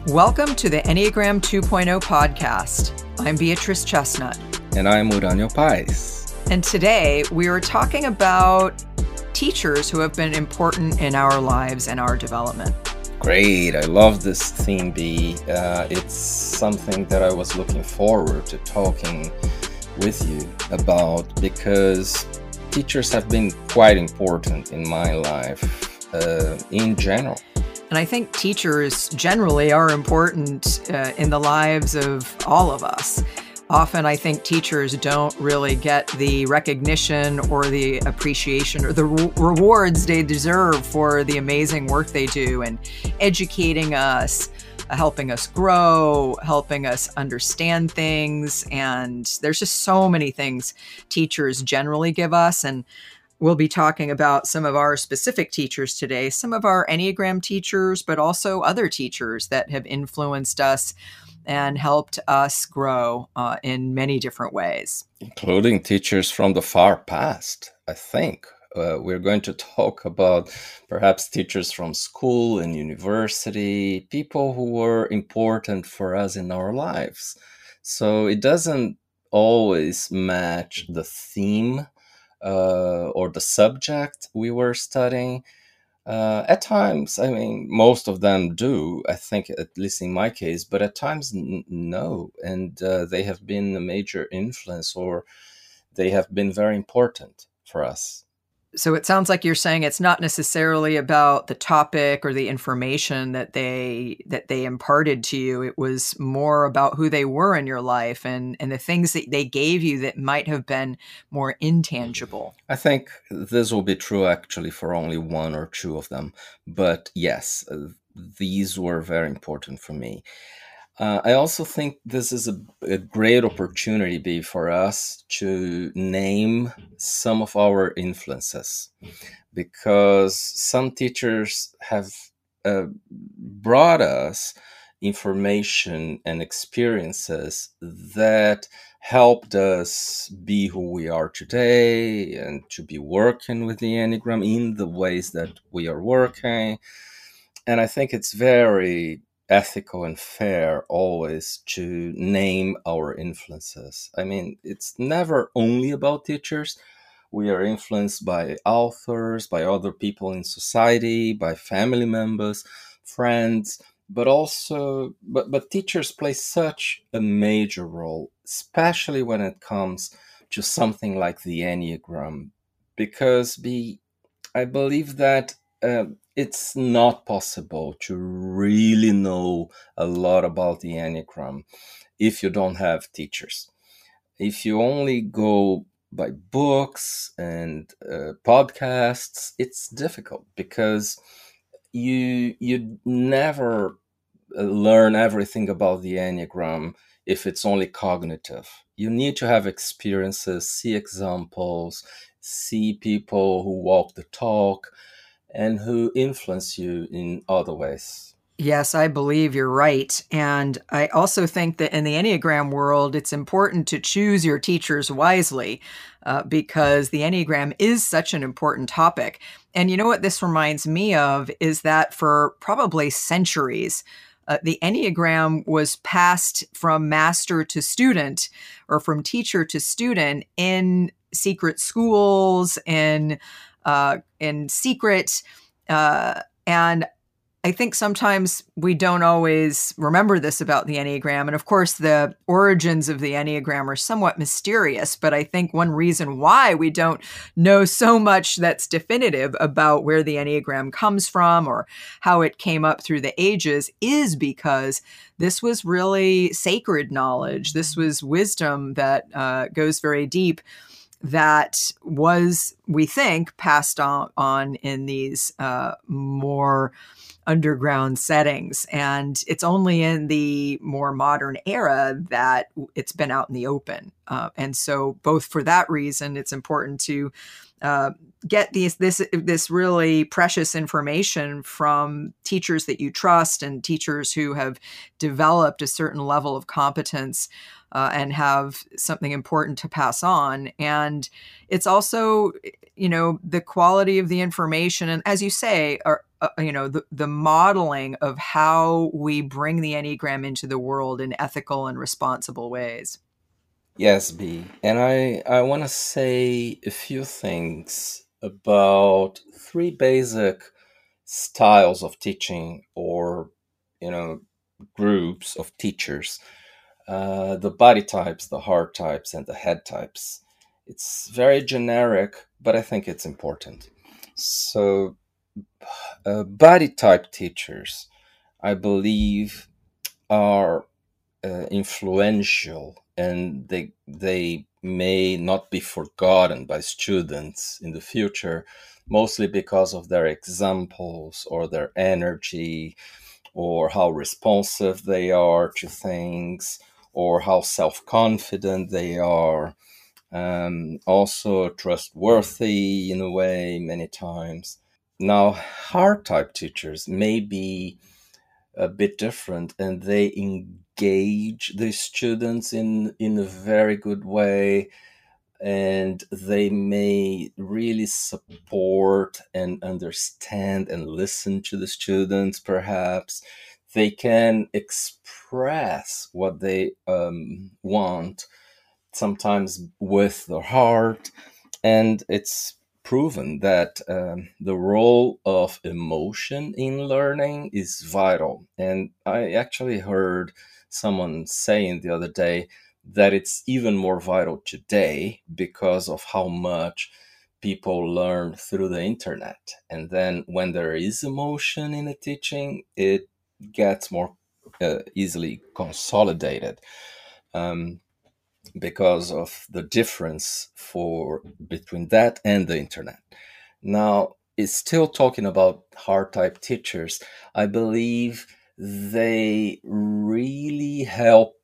Welcome to the Enneagram 2.0 podcast. I'm Beatrice Chestnut. And I'm Uranio Pais. And today we are talking about teachers who have been important in our lives and our development. Great. I love this theme, B. It's something that I was looking forward to talking with you about because teachers have been quite important in my life in general. And I think teachers generally are important in the lives of all of us. Often I think teachers don't really get the recognition or the appreciation or the rewards they deserve for the amazing work they do in educating us, helping us grow, helping us understand things. And there's just so many things teachers generally give us. And we'll be talking about some of our specific teachers today, some of our Enneagram teachers, but also other teachers that have influenced us and helped us grow in many different ways. Including teachers from the far past, I think. We're going to talk about perhaps teachers from school and university, people who were important for us in our lives. So it doesn't always match the theme or the subject we were studying. At times, I mean, most of them do, I think, at least in my case, but at times, no. And they have been a major influence or they have been very important for us. So it sounds like you're saying it's not necessarily about the topic or the information that they imparted to you. It was more about who they were in your life and the things that they gave you that might have been more intangible. I think this will be true actually for only one or two of them. But yes, these were very important for me. I also think this is a great opportunity for us to name some of our influences, because some teachers have brought us information and experiences that helped us be who we are today and to be working with the Enneagram in the ways that we are working. And I think it's very ethical and fair always to name our influences. I mean, it's never only about teachers. We are influenced by authors, by other people in society, by family members, friends, but also, but teachers play such a major role, especially when it comes to something like the Enneagram, because I believe that it's not possible to really know a lot about the Enneagram if you don't have teachers. If you only go by books and podcasts, it's difficult because you never learn everything about the Enneagram if it's only cognitive. You need to have experiences, see examples, see people who walk the talk, and who influence you in other ways. Yes, I believe you're right. And I also think that in the Enneagram world, it's important to choose your teachers wisely because the Enneagram is such an important topic. And you know what this reminds me of is that for probably centuries, the Enneagram was passed from master to student or from teacher to student in secret schools, in secret. And I think sometimes we don't always remember this about the Enneagram. And of course, the origins of the Enneagram are somewhat mysterious. But I think one reason why we don't know so much that's definitive about where the Enneagram comes from or how it came up through the ages is because this was really sacred knowledge. This was wisdom that goes very deep, that was, we think, passed on in these more underground settings. And it's only in the more modern era that it's been out in the open. And so both for that reason, it's important to get this really precious information from teachers that you trust and teachers who have developed a certain level of competence and have something important to pass on. And it's also, the quality of the information. And as you say, the modeling of how we bring the Enneagram into the world in ethical and responsible ways. Yes, B. And I want to say a few things about three basic styles of teaching, or, groups of teachers: the body types, the heart types, and the head types. It's very generic, but I think it's important. So, body type teachers, I believe, are influential, and they may not be forgotten by students in the future, mostly because of their examples or their energy, or how responsive they are to things, or how self-confident they are, also trustworthy in a way many times. Now, hard type teachers may be a bit different, and they engage the students in a very good way, and they may really support and understand and listen to the students. Perhaps they can express what they want, sometimes with their heart. And it's proven that the role of emotion in learning is vital. And I actually heard someone saying the other day that it's even more vital today because of how much people learn through the internet. And then when there is emotion in the teaching, it gets more easily consolidated. Um, because of the difference for between that and the internet. Now, it's still talking about hard type teachers. I believe they really help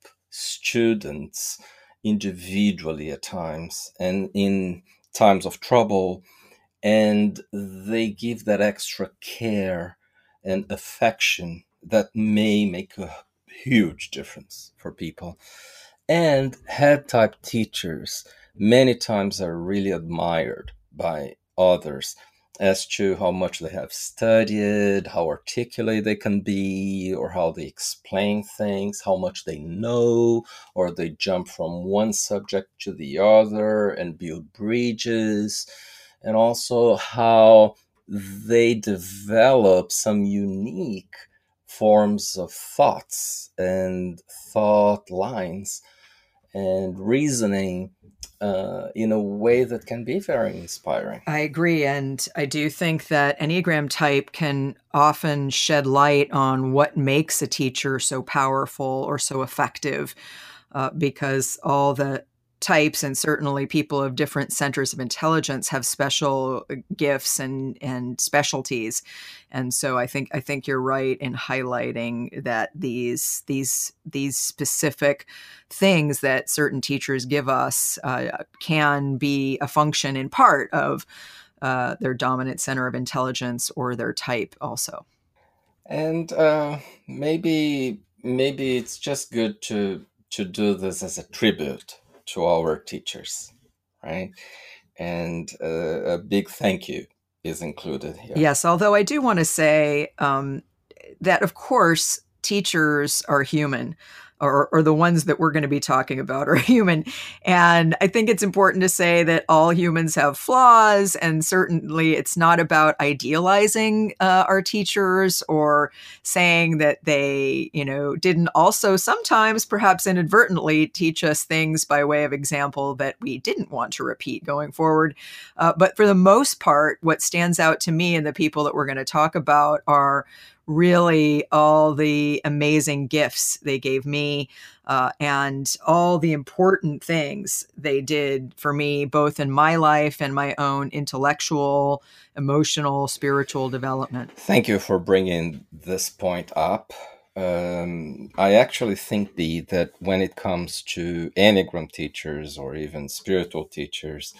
students individually at times and in times of trouble, and they give that extra care and affection that may make a huge difference for people. And head type teachers many times are really admired by others as to how much they have studied, how articulate they can be, or how they explain things, how much they know, or they jump from one subject to the other and build bridges, and also how they develop some unique forms of thoughts and thought lines and reasoning in a way that can be very inspiring. I agree. And I do think that Enneagram type can often shed light on what makes a teacher so powerful or so effective, because all the types and certainly people of different centers of intelligence have special gifts and specialties. And so I think you're right in highlighting that these specific things that certain teachers give us can be a function in part of their dominant center of intelligence or their type also. And maybe it's just good to do this as a tribute to our teachers, right? And a big thank you is included here. Yes, although I do want to say that, of course, teachers are human, or the ones that we're going to be talking about are human. And I think it's important to say that all humans have flaws. And certainly it's not about idealizing our teachers or saying that they, didn't also sometimes, perhaps inadvertently, teach us things by way of example that we didn't want to repeat going forward. But for the most part, what stands out to me and the people that we're going to talk about are really all the amazing gifts they gave me, and all the important things they did for me, both in my life and my own intellectual, emotional, spiritual development. Thank you for bringing this point up. I actually think that when it comes to Enneagram teachers or even spiritual teachers,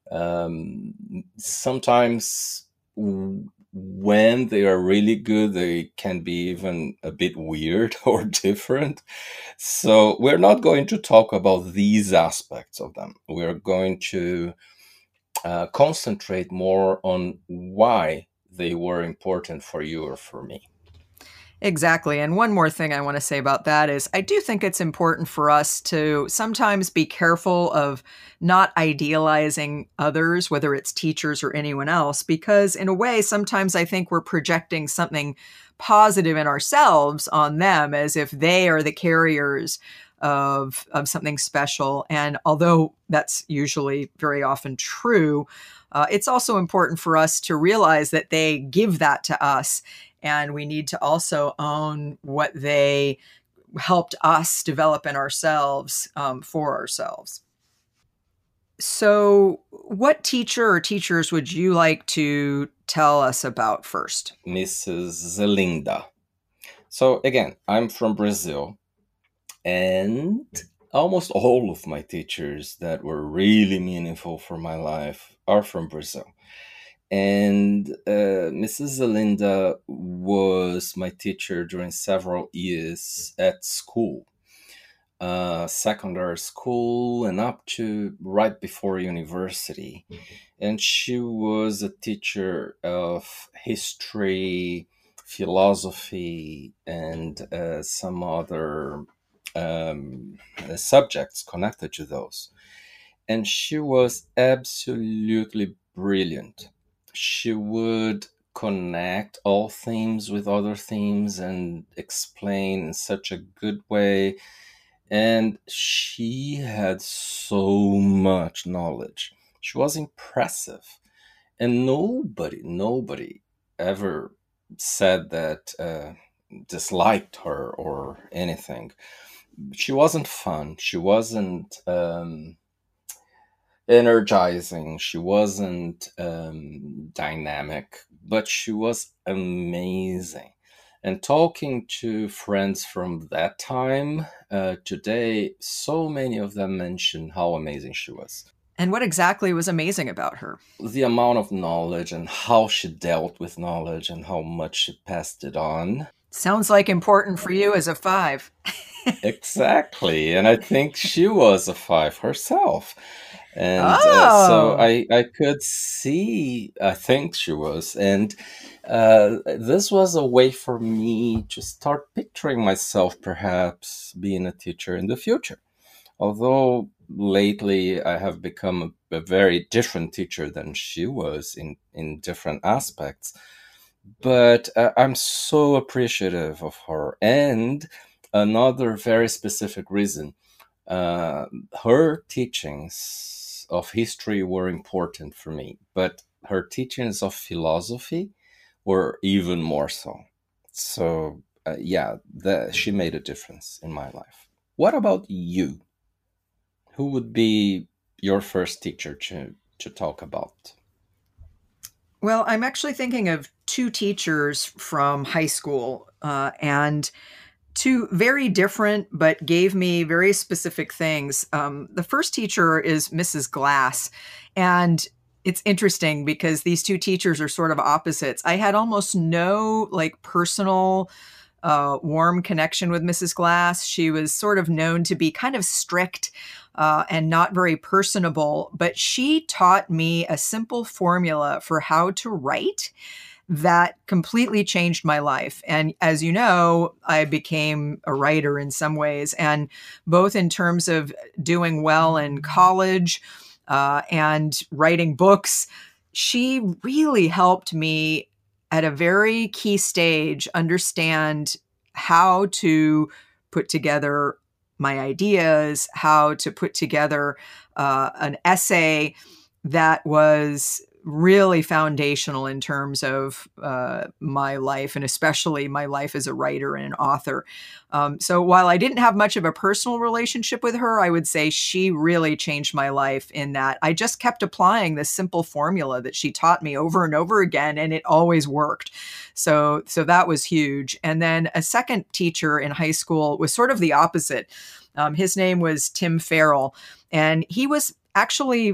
sometimes when they are really good, they can be even a bit weird or different. So we're not going to talk about these aspects of them. We're going to concentrate more on why they were important for you or for me. Exactly. And one more thing I want to say about that is I do think it's important for us to sometimes be careful of not idealizing others, whether it's teachers or anyone else, because in a way, sometimes I think we're projecting something positive in ourselves on them as if they are the carriers of something special. And although that's usually very often true, it's also important for us to realize that they give that to us, and we need to also own what they helped us develop in ourselves, for ourselves. So, what teacher or teachers would you like to tell us about first? Mrs. Zelinda. So again, I'm from Brazil, and almost all of my teachers that were really meaningful for my life are from Brazil. And Mrs. Zelinda was my teacher during several years at school, secondary school, and up to right before university. And she was a teacher of history, philosophy, and some other subjects connected to those. And she was absolutely brilliant. She would connect all themes with other themes and explain in such a good way. And she had so much knowledge. She was impressive. And nobody ever said that disliked her or anything. She wasn't fun. She wasn't energizing. She wasn't dynamic, but she was amazing. And talking to friends from that time, today, so many of them mention how amazing she was. And what exactly was amazing about her? The amount of knowledge and how she dealt with knowledge and how much she passed it on. Sounds like important for you as a 5. Exactly. And I think she was a 5 herself. And so Oh, I could see, I think she was. And this was a way for me to start picturing myself perhaps being a teacher in the future. Although lately I have become a very different teacher than she was in different aspects. But I'm so appreciative of her. And another very specific reason, uh, her teachings of history were important for me, but her teachings of philosophy were even more so. So, yeah, she made a difference in my life. What about you? Who would be your first teacher to talk about? well, I'm actually thinking of 2 teachers from high school, and 2 very different but gave me very specific things. The first teacher is Mrs. Glass, and it's interesting because these 2 teachers are sort of opposites. I had almost no, like, personal, warm connection with Mrs. Glass. She was sort of known to be kind of strict, and not very personable, but she taught me a simple formula for how to write that completely changed my life. And as you know, I became a writer in some ways, and both in terms of doing well in college, and writing books. She really helped me at a very key stage understand how to put together my ideas, how to put together an essay that was really foundational in terms of my life, and especially my life as a writer and an author. So while I didn't have much of a personal relationship with her, I would say she really changed my life in that I just kept applying this simple formula that she taught me over and over again, and it always worked. So that was huge. And then a second teacher in high school was sort of the opposite. His name was Tim Farrell, and he was actually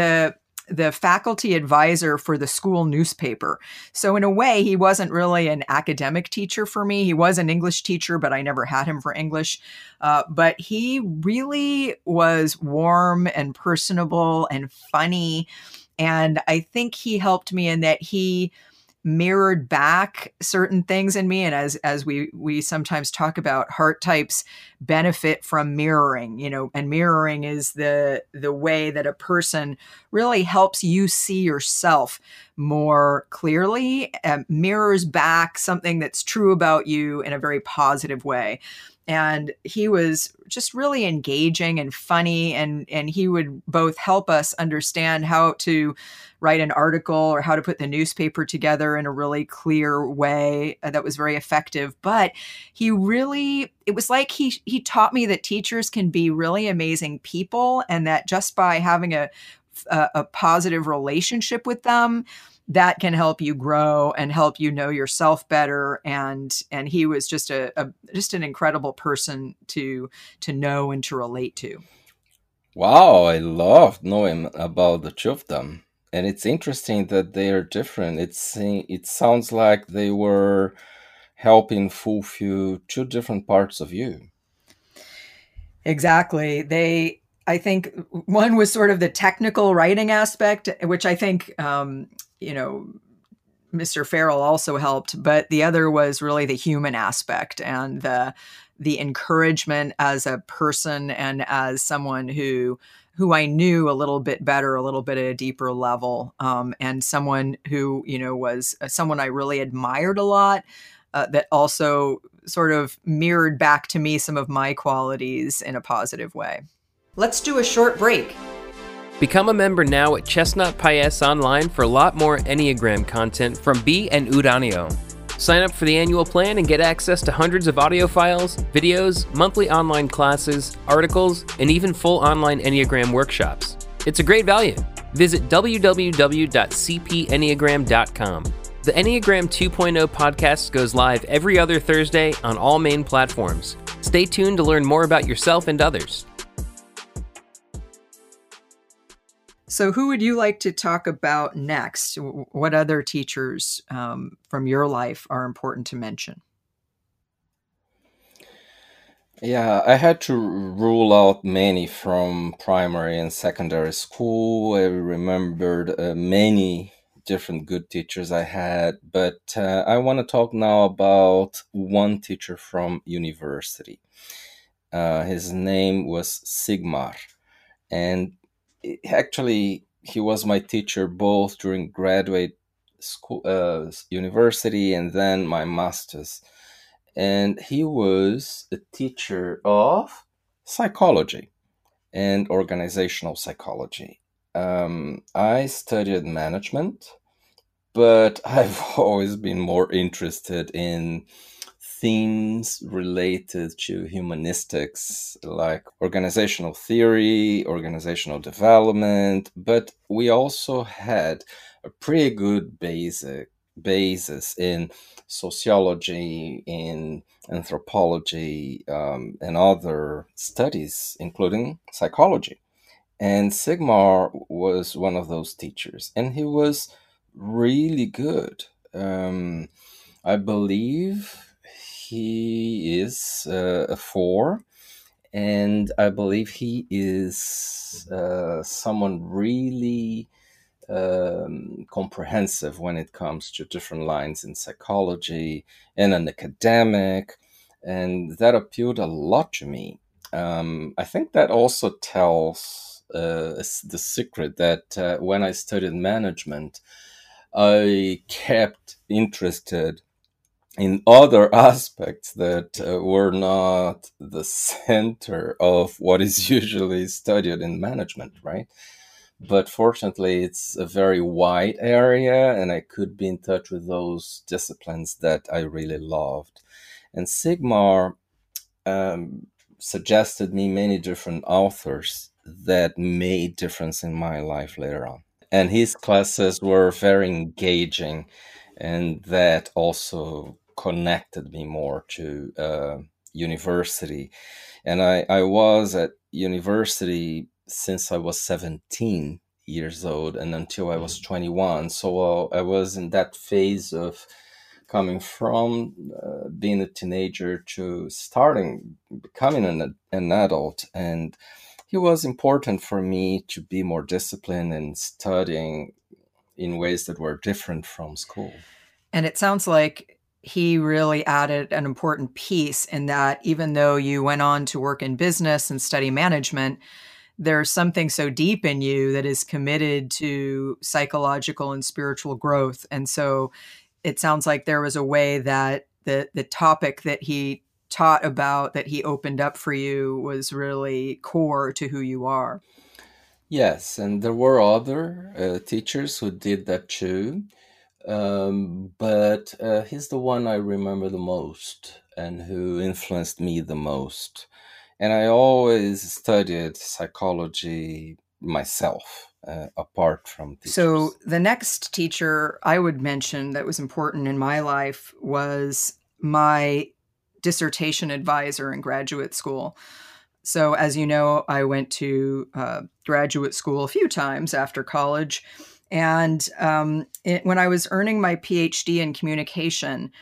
the faculty advisor for the school newspaper. So in a way, he wasn't really an academic teacher for me. He was an English teacher, but I never had him for English. But he really was warm and personable and funny. And I think he helped me in that he mirrored back certain things in me. And as we sometimes talk about, heart types benefit from mirroring, and mirroring is the way that a person really helps you see yourself more clearly, mirrors back something that's true about you in a very positive way. And he was just really engaging and funny, and he would both help us understand how to write an article or how to put the newspaper together in a really clear way that was very effective. But it was like he taught me that teachers can be really amazing people, and that just by having a positive relationship with them, that can help you grow and help you know yourself better. And he was just just an incredible person to know and to relate to. Wow, I loved knowing about the two of them. And it's interesting that they are different. It sounds like they were helping fulfill two different parts of you. Exactly. I think one was sort of the technical writing aspect, which I think, Mr. Farrell also helped, but the other was really the human aspect and the encouragement as a person and as someone who I knew a little bit better, a little bit at a deeper level, and someone who was someone I really admired a lot, that also sort of mirrored back to me some of my qualities in a positive way. Let's do a short break. Become a member now at Chestnut Pies Online for a lot more Enneagram content from B and Uranio. Sign up for the annual plan and get access to hundreds of audio files, videos, monthly online classes, articles, and even full online Enneagram workshops. It's a great value. Visit www.cpenneagram.com. The Enneagram 2.0 podcast goes live every other Thursday on all main platforms. Stay tuned to learn more about yourself and others. So who would you like to talk about next? What other teachers from your life are important to mention? Yeah, I had to rule out many from primary and secondary school. I remembered many different good teachers I had, but I want to talk now about one teacher from university. His name was Sigmar, and actually he was my teacher both during graduate school, university, and then my master's. And he was a teacher of psychology and organizational psychology. I studied management, but I've always been more interested in themes related to humanistics, like organizational theory, organizational development, but we also had a pretty good basis in sociology, in anthropology, and other studies, including psychology. And Sigmar was one of those teachers, and he was really good. I believe he is a 4, and I believe he is someone really comprehensive when it comes to different lines in psychology and an academic, and that appealed a lot to me. I think that also tells the secret that when I studied management, I kept interested in other aspects that were not the center of what is usually studied in management, right? But fortunately, it's a very wide area, and I could be in touch with those disciplines that I really loved. And Sigmar suggested me many different authors that made difference in my life later on. And his classes were very engaging, and that also connected me more to university. And I was at university since I was 17 years old and until I was 21. So I was in that phase of coming from being a teenager to becoming an adult. And it was important for me to be more disciplined and studying in ways that were different from school. And it sounds like he really added an important piece in that even though you went on to work in business and study management, there's something so deep in you that is committed to psychological and spiritual growth. And so it sounds like there was a way that the topic that he taught about, that he opened up for you, was really core to who you are. Yes, and there were other teachers who did that too. But he's the one I remember the most and who influenced me the most. And I always studied psychology myself, apart from teachers. So the next teacher I would mention that was important in my life was my dissertation advisor in graduate school. So as you know, I went to graduate school a few times after college. And when I was earning my PhD in communication,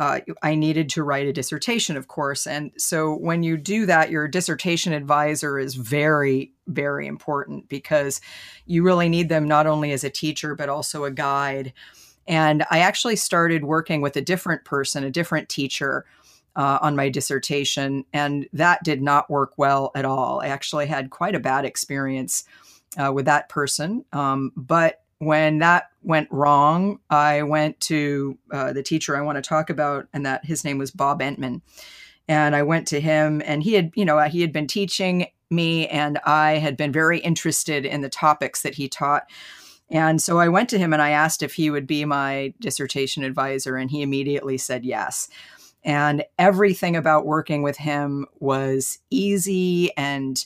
I needed to write a dissertation, of course. And so when you do that, your dissertation advisor is very, very important because you really need them not only as a teacher, but also a guide. And I actually started working with a different person, a different teacher on my dissertation, and that did not work well at all. I actually had quite a bad experience with that person. But when that went wrong, I went to the teacher I want to talk about, and that his name was Bob Entman. And I went to him, and he had been teaching me, and I had been very interested in the topics that he taught. And so I went to him and I asked if he would be my dissertation advisor, and he immediately said yes. And everything about working with him was easy and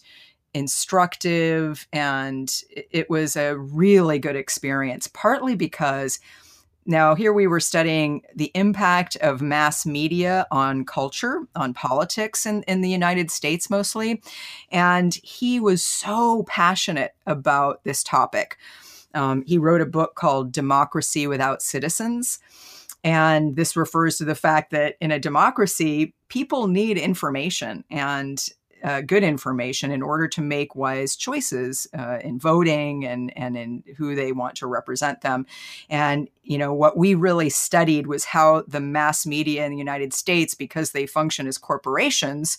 instructive, and it was a really good experience, partly because now here we were studying the impact of mass media on culture, on politics in the United States mostly. And he was so passionate about this topic. He wrote a book called Democracy Without Citizens. And this refers to the fact that in a democracy, people need information and good information in order to make wise choices in voting and in who they want to represent them. And, what we really studied was how the mass media in the United States, because they function as corporations,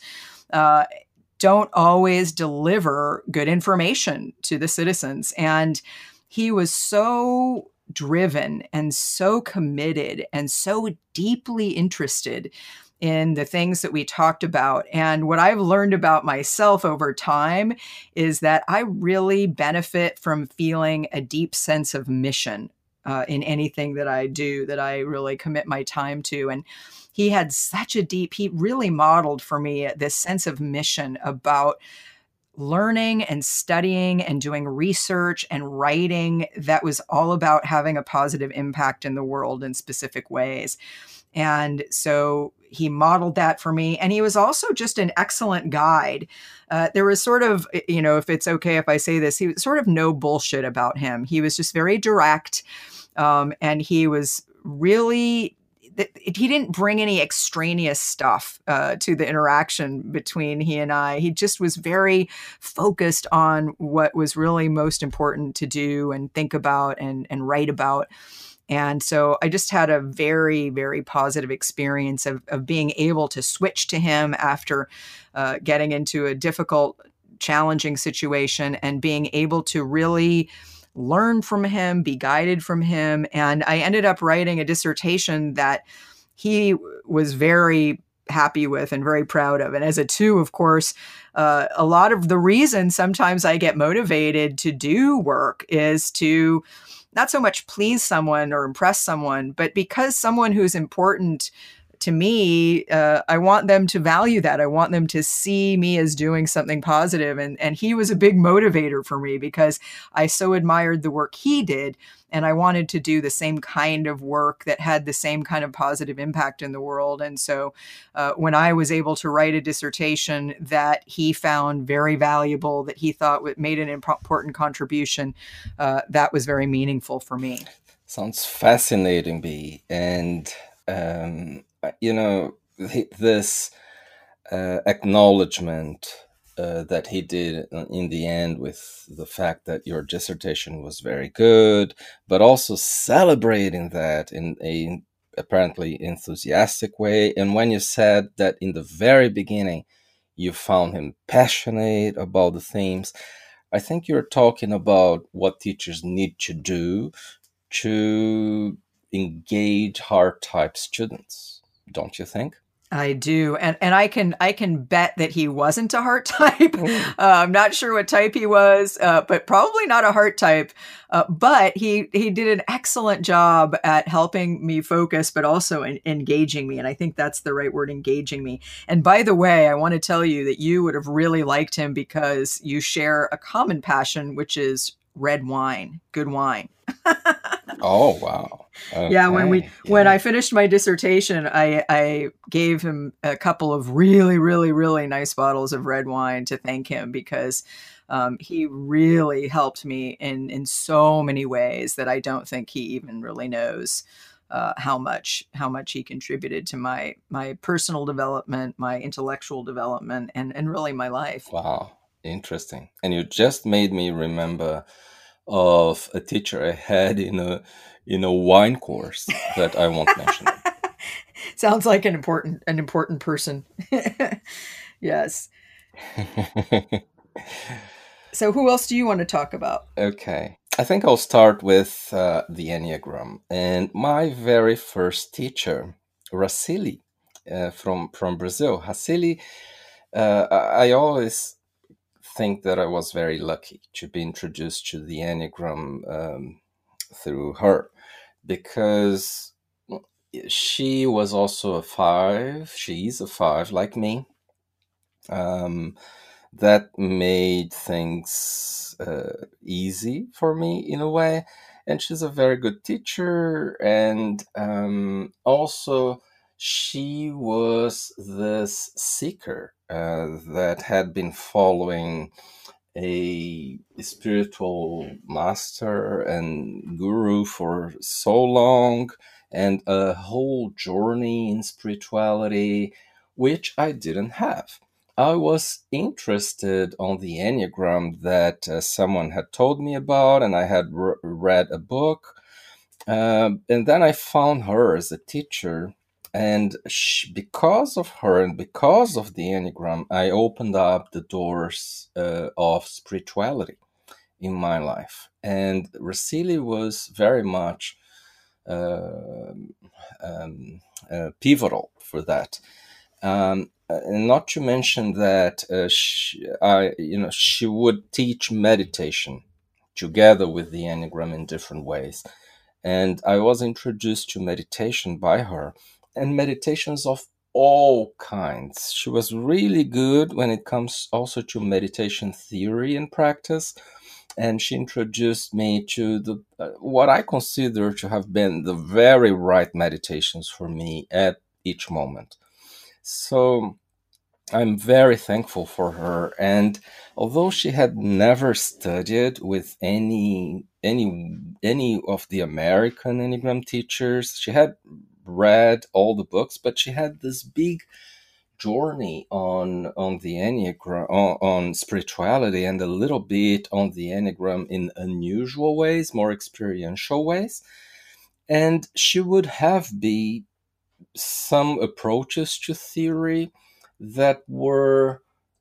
don't always deliver good information to the citizens. And he was so driven and so committed and so deeply interested in the things that we talked about. And what I've learned about myself over time is that I really benefit from feeling a deep sense of mission in anything that I do, that I really commit my time to. And he really modeled for me this sense of mission about learning and studying and doing research and writing that was all about having a positive impact in the world in specific ways. And so he modeled that for me. And he was also just an excellent guide. There was sort of, if it's okay if I say this, he was sort of no bullshit about him. He was just very direct. And he was really, he didn't bring any extraneous stuff to the interaction between he and I. He just was very focused on what was really most important to do and think about and write about. And so I just had a very, very positive experience of being able to switch to him after getting into a difficult, challenging situation and being able to really learn from him, be guided from him. And I ended up writing a dissertation that he was very happy with and very proud of. And as a two, of course, a lot of the reason sometimes I get motivated to do work is to not so much please someone or impress someone, but because someone who's important to me, I want them to value that. I want them to see me as doing something positive. And he was a big motivator for me because I so admired the work he did. And I wanted to do the same kind of work that had the same kind of positive impact in the world. And so when I was able to write a dissertation that he found very valuable, that he thought made an important contribution, that was very meaningful for me. Sounds fascinating, Bea. And this acknowledgement that he did in the end with the fact that your dissertation was very good, but also celebrating that in a apparently enthusiastic way. And when you said that in the very beginning you found him passionate about the themes, I think you're talking about what teachers need to do to engage hard type students, don't you think? I do, and I can bet that he wasn't a heart type. I'm not sure what type he was, but probably not a heart type. But he did an excellent job at helping me focus, but also engaging me. And I think that's the right word, engaging me. And by the way, I want to tell you that you would have really liked him because you share a common passion, which is red wine, good wine. Oh, wow. Okay. Yeah, when I finished my dissertation, I gave him a couple of really, really, really nice bottles of red wine to thank him because he really helped me in so many ways that I don't think he even really knows how much he contributed to my personal development, my intellectual development, and really my life. Wow, interesting. And you just made me remember of a teacher I had in a wine course that I won't mention. Sounds like an important person. Yes. So who else do you want to talk about? Okay. I think I'll start with the Enneagram. And my very first teacher, Racili, from Brazil. Racili, I always think that I was very lucky to be introduced to the Enneagram through her, because she was also a 5. She is a 5 like me. That made things easy for me in a way. And she's a very good teacher. And also, she was this seeker that had been following a spiritual master and guru for so long, and a whole journey in spirituality, which I didn't have. I was interested on the Enneagram that someone had told me about, and I had read a book. And then I found her as a teacher. And because of her and because of the Enneagram, I opened up the doors of spirituality in my life. And Racili was very much pivotal for that. And not to mention that she would teach meditation together with the Enneagram in different ways. And I was introduced to meditation by her, and meditations of all kinds. She was really good when it comes also to meditation theory and practice. And she introduced me to the what I consider to have been the very right meditations for me at each moment. So I'm very thankful for her. And although she had never studied with any of the American Enneagram teachers, she had read all the books, but she had this big journey on the Enneagram, on spirituality, and a little bit on the Enneagram in unusual ways, more experiential ways. And she would have some approaches to theory that were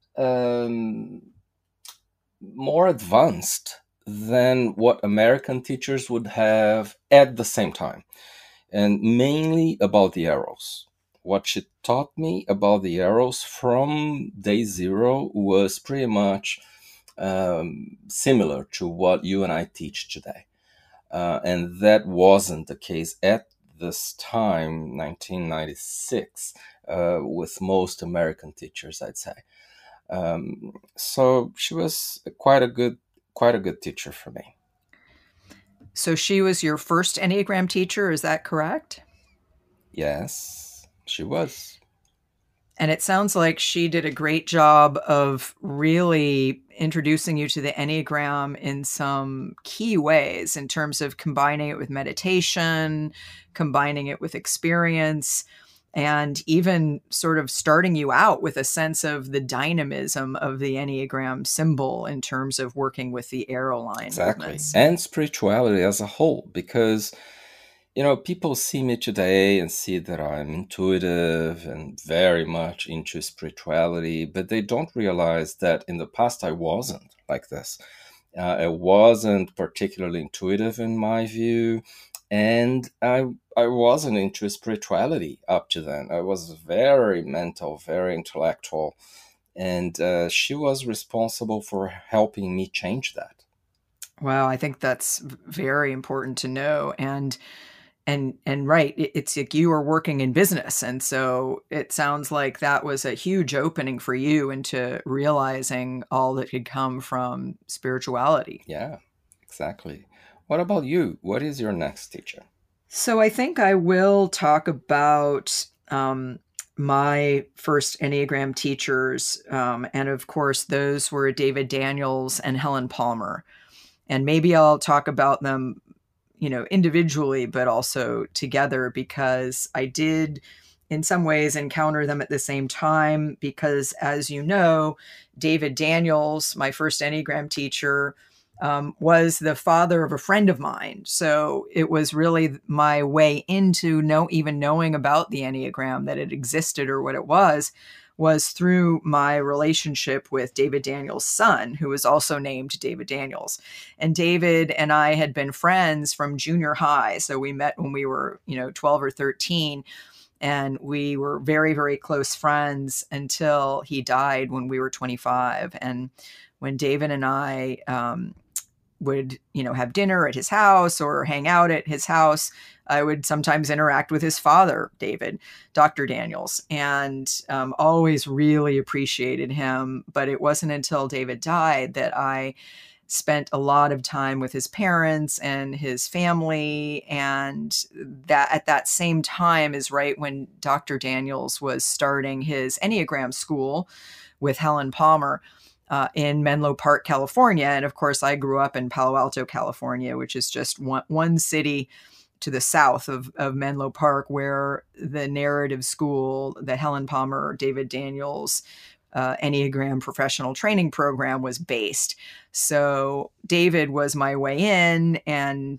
more advanced than what American teachers would have at the same time, and mainly about the arrows. What she taught me about the arrows from day zero was pretty much similar to what you and I teach today. And that wasn't the case at this time, 1996, with most American teachers, I'd say. So she was quite a good teacher for me. So she was your first Enneagram teacher, is that correct? Yes, she was. And it sounds like she did a great job of really introducing you to the Enneagram in some key ways in terms of combining it with meditation, combining it with experience, and even sort of starting you out with a sense of the dynamism of the Enneagram symbol in terms of working with the arrow line Exactly. movements. And spirituality as a whole, because People see me today and see that I'm intuitive and very much into spirituality, but they don't realize that in the past I wasn't like this. I wasn't particularly intuitive in my view, and I wasn't into spirituality up to then. I was very mental, very intellectual, and she was responsible for helping me change that. Wow, I think that's very important to know. And right, it's like you were working in business, and so it sounds like that was a huge opening for you into realizing all that could come from spirituality. Yeah, exactly. What about you? What is your next teacher? So I think I will talk about my first Enneagram teachers, and of course, those were David Daniels and Helen Palmer. And maybe I'll talk about them, individually, but also together, because I did in some ways encounter them at the same time. Because as you know, David Daniels, my first Enneagram teacher, was the father of a friend of mine. So it was really my way into even knowing about the Enneagram, that it existed or what it was through my relationship with David Daniels' son, who was also named David Daniels. And David and I had been friends from junior high. So we met when we were, 12 or 13. And we were very, very close friends until he died when we were 25. And when David and I would, have dinner at his house or hang out at his house, I would sometimes interact with his father, David, Dr. Daniels, and always really appreciated him. But it wasn't until David died that I spent a lot of time with his parents and his family. And that at that same time is right when Dr. Daniels was starting his Enneagram school with Helen Palmer in Menlo Park, California. And of course, I grew up in Palo Alto, California, which is just one city to the south of Menlo Park, where the narrative school, the Helen Palmer, David Daniels Enneagram professional training program was based. So David was my way in, and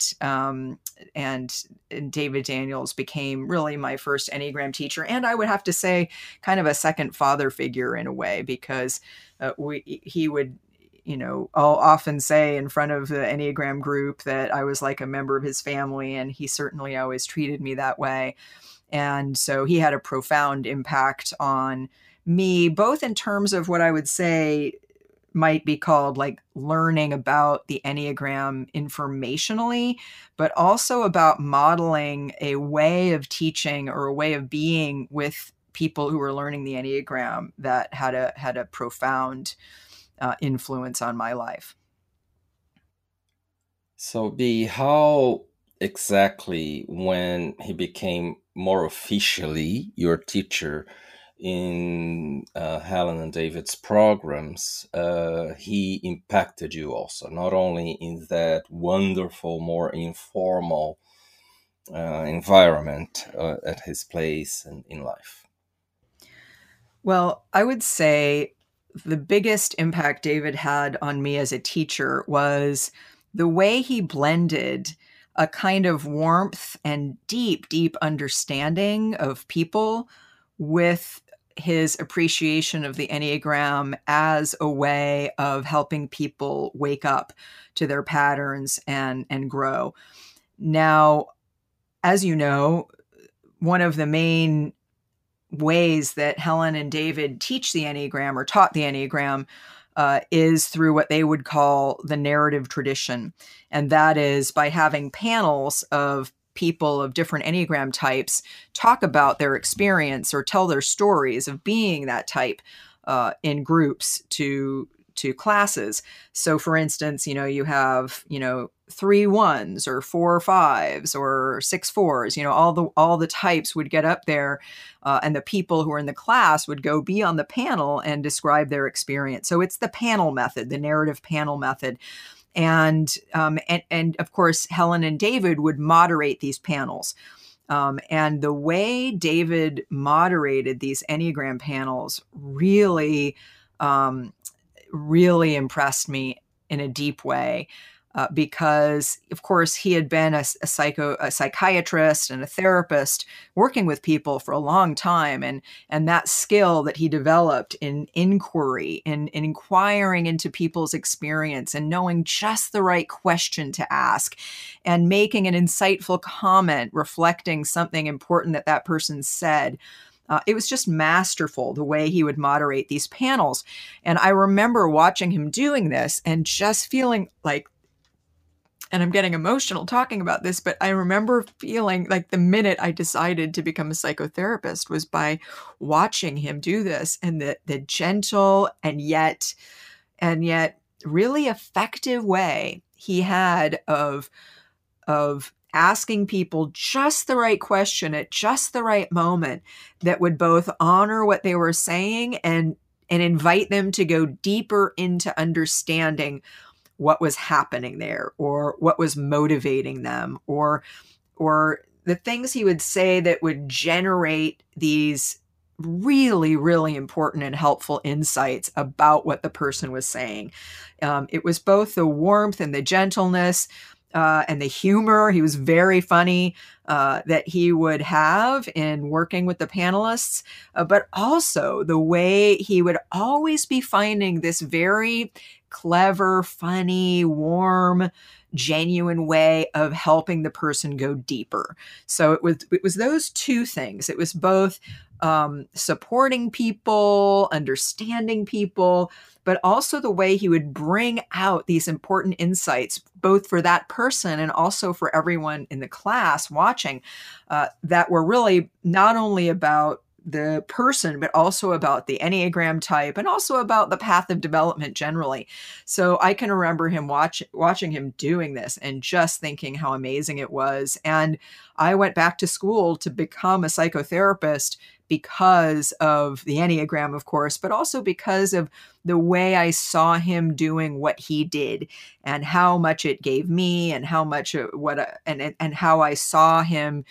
David Daniels became really my first Enneagram teacher. And I would have to say kind of a second father figure in a way, because he would, I'll often say in front of the Enneagram group that I was like a member of his family, and he certainly always treated me that way. And so he had a profound impact on me, both in terms of what I would say might be called like learning about the Enneagram informationally, but also about modeling a way of teaching or a way of being with people who were learning the Enneagram that had a profound influence on my life. So, B, how exactly, when he became more officially your teacher in Helen and David's programs, he impacted you also, not only in that wonderful, more informal environment at his place and in life? Well, I would say the biggest impact David had on me as a teacher was the way he blended a kind of warmth and deep, deep understanding of people with his appreciation of the Enneagram as a way of helping people wake up to their patterns and grow. Now, as you know, one of the main ways that Helen and David teach the Enneagram or taught the Enneagram is through what they would call the narrative tradition. And that is by having panels of people of different Enneagram types talk about their experience or tell their stories of being that type in groups to classes. So for instance, you have, 3 1s or 4 5s or 6 4s, all the types would get up there and the people who are in the class would go be on the panel and describe their experience. So it's the panel method, the narrative panel method. And of course, Helen and David would moderate these panels. And the way David moderated these Enneagram panels really, really impressed me in a deep way. because, of course, he had been a psychiatrist and a therapist working with people for a long time. And that skill that he developed in inquiry, in inquiring into people's experience and knowing just the right question to ask and making an insightful comment reflecting something important that that person said. It was just masterful the way he would moderate these panels. And I remember watching him doing this and just feeling like, and I'm getting emotional talking about this, but I remember feeling like the minute I decided to become a psychotherapist was by watching him do this, and the gentle and yet really effective way he had of asking people just the right question at just the right moment that would both honor what they were saying and invite them to go deeper into understanding what was happening there, or what was motivating them, or the things he would say that would generate these really, really important and helpful insights about what the person was saying. It was both the warmth and the gentleness and the humor. He was very funny that he would have in working with the panelists, but also the way he would always be finding this very clever, funny, warm, genuine way of helping the person go deeper. So it was those two things. It was both supporting people, understanding people, but also the way he would bring out these important insights, both for that person and also for everyone in the class watching, that were really not only about the person, but also about the Enneagram type and also about the path of development generally. So I can remember him watching him doing this and just thinking how amazing it was. And I went back to school to become a psychotherapist because of the Enneagram, of course, but also because of the way I saw him doing what he did and how much it gave me and how much and how I saw him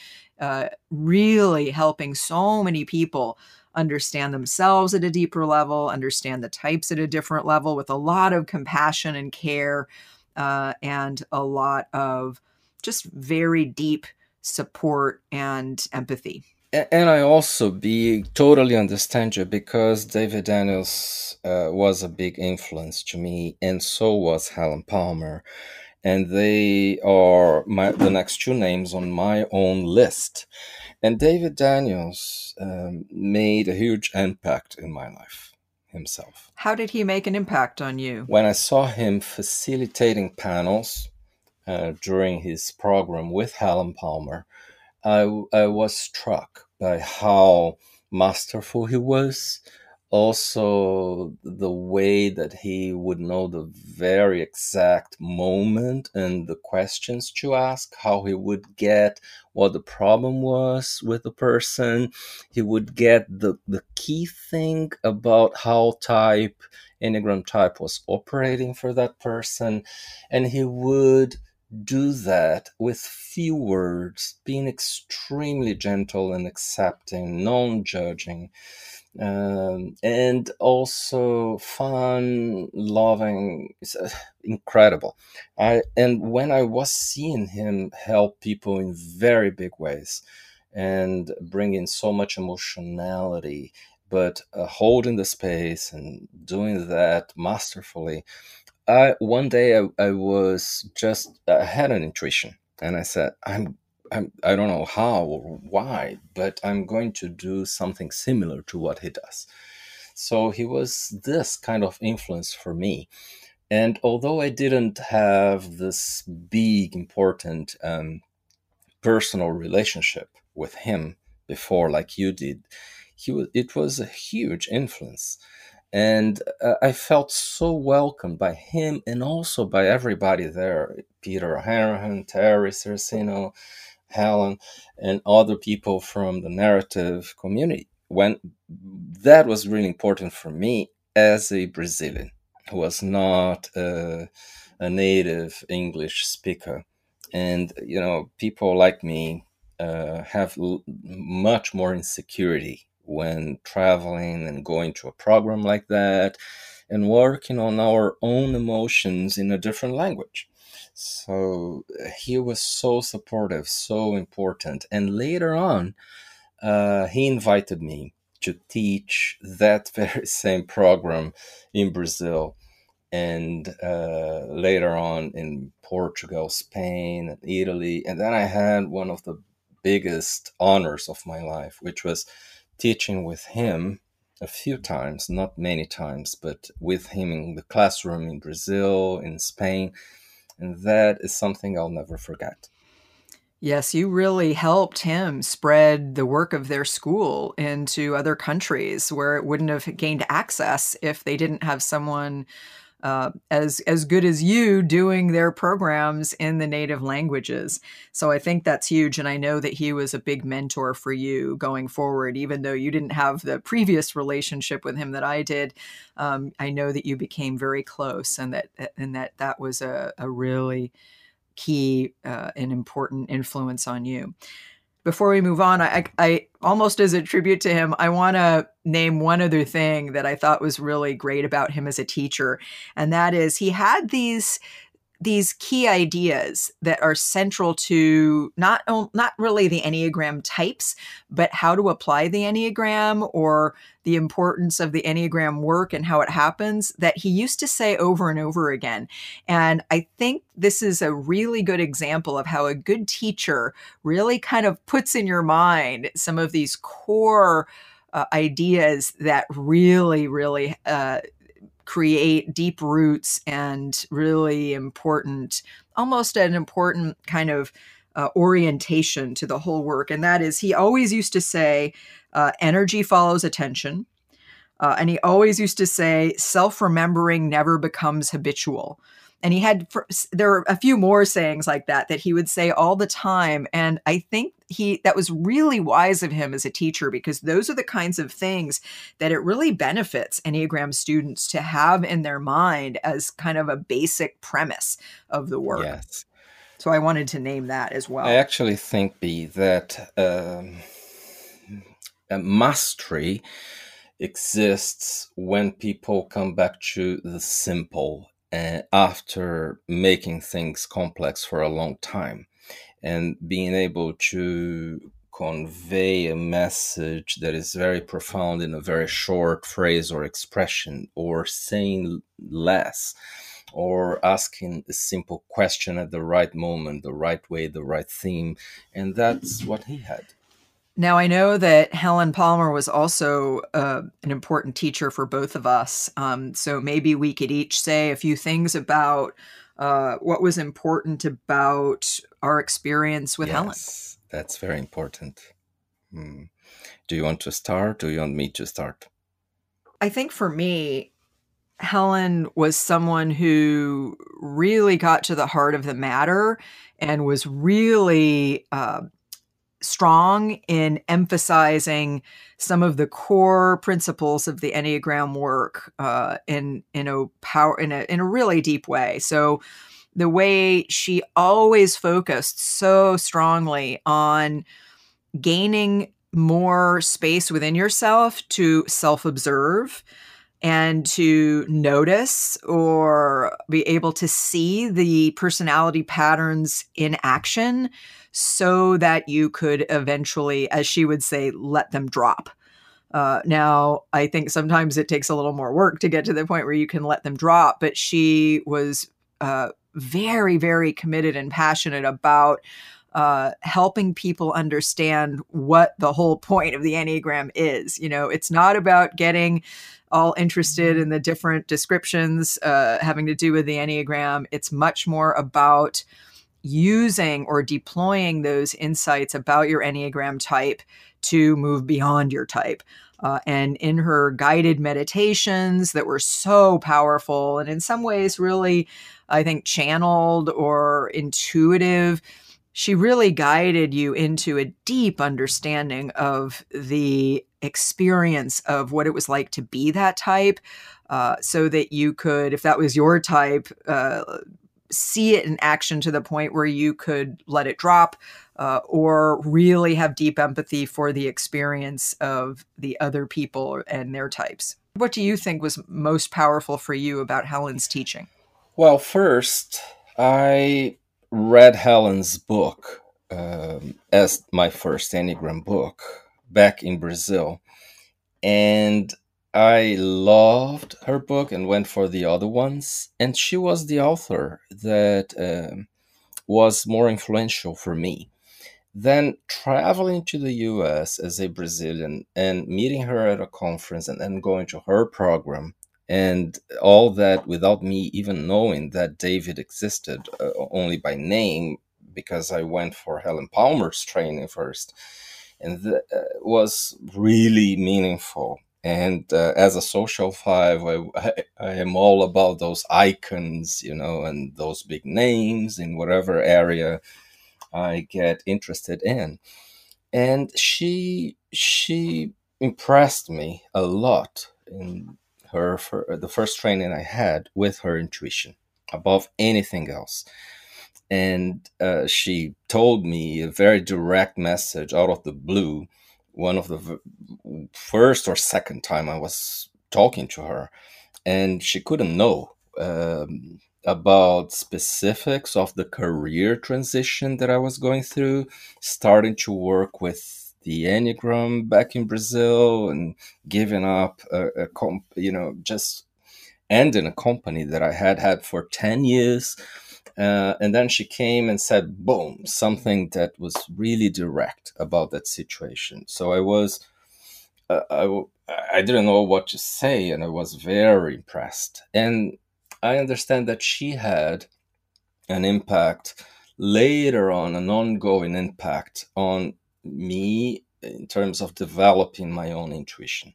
really helping so many people understand themselves at a deeper level, understand the types at a different level with a lot of compassion and care, and a lot of just very deep support and empathy. And I also totally understand you, because David Daniels was a big influence to me, and so was Helen Palmer. And they are the next two names on my own list. And David Daniels made a huge impact in my life himself. How did he make an impact on you? When I saw him facilitating panels during his program with Helen Palmer, I was struck by how masterful he was. Also, the way that he would know the very exact moment and the questions to ask, how he would get what the problem was with the person. He would get the key thing about how Enneagram type was operating for that person. And he would do that with few words, being extremely gentle and accepting, non-judging. And also fun, loving, incredible. And when I was seeing him help people in very big ways and bring in so much emotionality, but holding the space and doing that masterfully, one day I had an intuition, and I said, I don't know how or why, but I'm going to do something similar to what he does. So he was this kind of influence for me. And although I didn't have this big, important personal relationship with him before, like you did, it was a huge influence. And I felt so welcomed by him and also by everybody there, Peter O'Hanrahan, Terry Cercino, Helen, and other people from the narrative community. When that was really important for me as a Brazilian who was not a native English speaker. And, people like me have much more insecurity when traveling and going to a program like that and working on our own emotions in a different language. So he was so supportive, so important. And later on, he invited me to teach that very same program in Brazil, and later on in Portugal, Spain, and Italy. And then I had one of the biggest honors of my life, which was teaching with him a few times, not many times, but with him in the classroom in Brazil, in Spain. And that is something I'll never forget. Yes, you really helped him spread the work of their school into other countries where it wouldn't have gained access if they didn't have someone as good as you doing their programs in the native languages. So I think that's huge, and I know that he was a big mentor for you going forward. Even though you didn't have the previous relationship with him that I did, I know that you became very close, and that was a really key and important influence on you. Before we move on, I almost as a tribute to him, I want to name one other thing that I thought was really great about him as a teacher, and that is he had these key ideas that are central to not really the Enneagram types, but how to apply the Enneagram, or the importance of the Enneagram work and how it happens, that he used to say over and over again. And I think this is a really good example of how a good teacher really kind of puts in your mind some of these core ideas that really, really create deep roots and really important, almost an important kind of orientation to the whole work. And that is, he always used to say, energy follows attention. And he always used to say, self-remembering never becomes habitual. And there are a few more sayings like that he would say all the time. And I think that was really wise of him as a teacher, because those are the kinds of things that it really benefits Enneagram students to have in their mind as kind of a basic premise of the work. Yes. So I wanted to name that as well. I actually think, B, that mastery exists when people come back to the simple after making things complex for a long time, and being able to convey a message that is very profound in a very short phrase or expression, or saying less, or asking a simple question at the right moment, the right way, the right theme. And that's what he had. Now, I know that Helen Palmer was also an important teacher for both of us. So maybe we could each say a few things about what was important about our experience with Helen. Yes, that's very important. Do you want to start? Do you want me to start? I think for me, Helen was someone who really got to the heart of the matter and was really strong in emphasizing some of the core principles of the Enneagram work in a really deep way. So the way she always focused so strongly on gaining more space within yourself to self-observe and to notice or be able to see the personality patterns in action, so that you could eventually, as she would say, let them drop. Now, I think sometimes it takes a little more work to get to the point where you can let them drop, but she was very, very committed and passionate about helping people understand what the whole point of the Enneagram is. You know, it's not about getting all interested in the different descriptions having to do with the Enneagram. It's much more about using or deploying those insights about your Enneagram type to move beyond your type. And in her guided meditations that were so powerful and in some ways really, I think, channeled or intuitive, she really guided you into a deep understanding of the experience of what it was like to be that type, so that you could, if that was your type, see it in action to the point where you could let it drop, or really have deep empathy for the experience of the other people and their types. What do you think was most powerful for you about Helen's teaching? Well, first, I read Helen's book as my first Enneagram book back in Brazil, and I loved her book and went for the other ones. And she was the author that was more influential for me. Then traveling to the US as a Brazilian and meeting her at a conference and then going to her program and all that without me even knowing that David existed, only by name, because I went for Helen Palmer's training first. And that was really meaningful. And as a social five, I am all about those icons, and those big names in whatever area I get interested in. And she impressed me a lot in the first training I had with her intuition above anything else. And she told me a very direct message out of the blue, one of the first or second time I was talking to her, and she couldn't know about specifics of the career transition that I was going through, starting to work with the Enneagram back in Brazil and giving up just ending a company that I had had for 10 years. And then she came and said, boom, something that was really direct about that situation. So I didn't know what to say, and I was very impressed. And I understand that she had an impact later on, an ongoing impact on me in terms of developing my own intuition.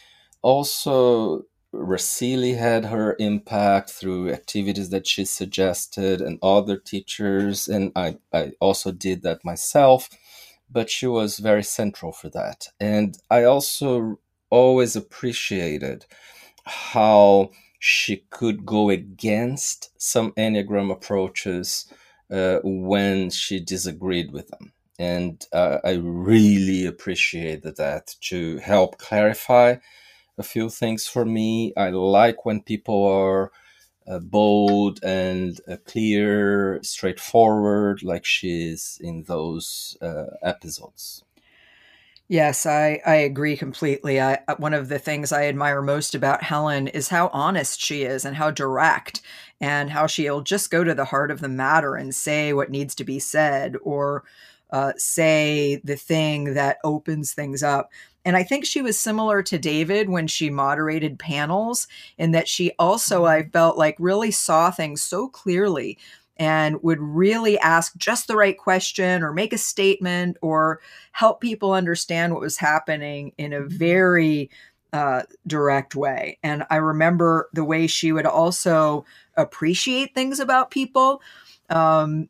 Also, Racili had her impact through activities that she suggested and other teachers, and I also did that myself, but she was very central for that. And I also always appreciated how she could go against some Enneagram approaches when she disagreed with them. And I really appreciated that to help clarify a few things for me. I like when people are bold and clear, straightforward, like she is in those episodes. Yes, I agree completely. One of the things I admire most about Helen is how honest she is and how direct, and how she'll just go to the heart of the matter and say what needs to be said, or say the thing that opens things up. And I think she was similar to David when she moderated panels, in that she also, I felt like, really saw things so clearly and would really ask just the right question or make a statement or help people understand what was happening in a very direct way. And I remember the way she would also appreciate things about people. Helen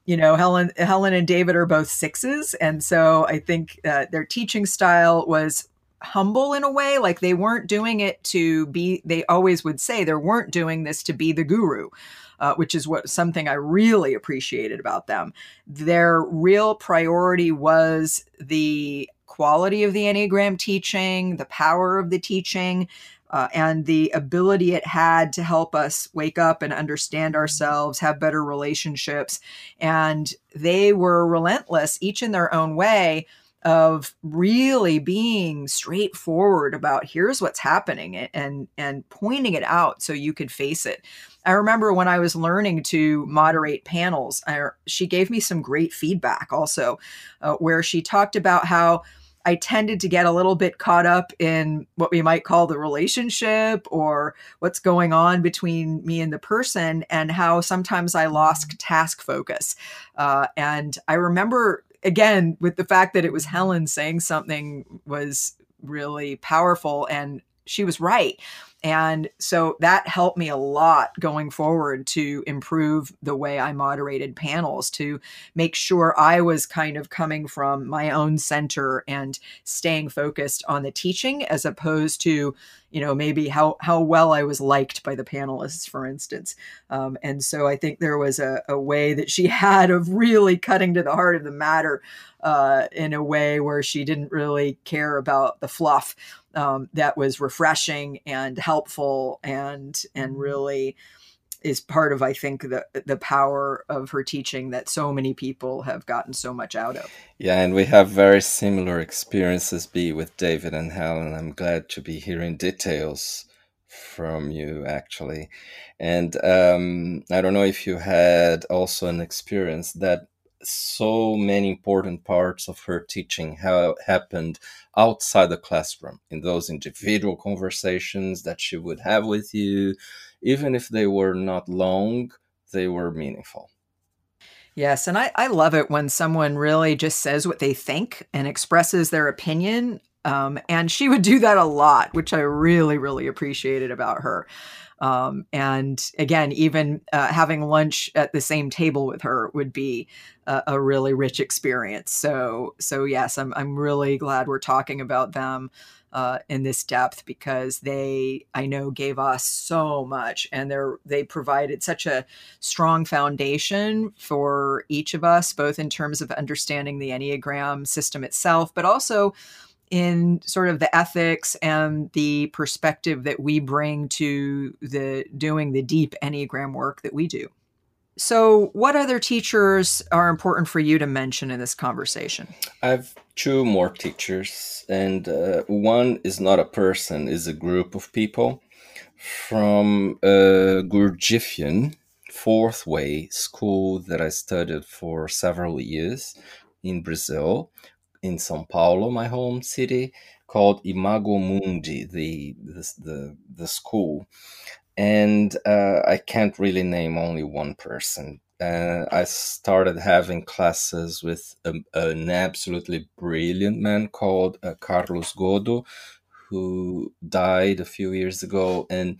and David are both sixes. And so I think their teaching style was humble in a way. Like, they weren't doing it to be, they always would say they weren't doing this to be the guru. Which is something I really appreciated about them. Their real priority was the quality of the Enneagram teaching, the power of the teaching, and the ability it had to help us wake up and understand ourselves, have better relationships. And they were relentless, each in their own way, of really being straightforward about here's what's happening, and pointing it out so you could face it. I remember when I was learning to moderate panels, she gave me some great feedback also, where she talked about how I tended to get a little bit caught up in what we might call the relationship or what's going on between me and the person, and how sometimes I lost task focus. And I remember, again, with the fact that it was Helen saying something was really powerful, and she was right. And so that helped me a lot going forward to improve the way I moderated panels, to make sure I was kind of coming from my own center and staying focused on the teaching, as opposed to, maybe how well I was liked by the panelists, for instance. And so I think there was a way that she had of really cutting to the heart of the matter in a way where she didn't really care about the fluff. That was refreshing and helpful and really, is part of, I think, the power of her teaching that so many people have gotten so much out of. Yeah, and we have very similar experiences, B, with David and Helen. I'm glad to be hearing details from you, actually. And I don't know if you had also an experience that so many important parts of her teaching happened outside the classroom, in those individual conversations that she would have with you. Even if they were not long, they were meaningful. Yes, and I love it when someone really just says what they think and expresses their opinion. And she would do that a lot, which I really, really appreciated about her. And again, even having lunch at the same table with her would be a really rich experience. So yes, I'm really glad we're talking about them in this depth, because they, I know, gave us so much, and they provided such a strong foundation for each of us, both in terms of understanding the Enneagram system itself, but also in sort of the ethics and the perspective that we bring to doing the deep Enneagram work that we do. So, what other teachers are important for you to mention in this conversation? I have two more teachers, and one is not a person, is a group of people from Gurdjieffian Fourth Way school that I studied for several years in Brazil, in São Paulo, my home city, called Imago Mundi, the school. And I can't really name only one person. I started having classes with an absolutely brilliant man called Carlos Godo, who died a few years ago, and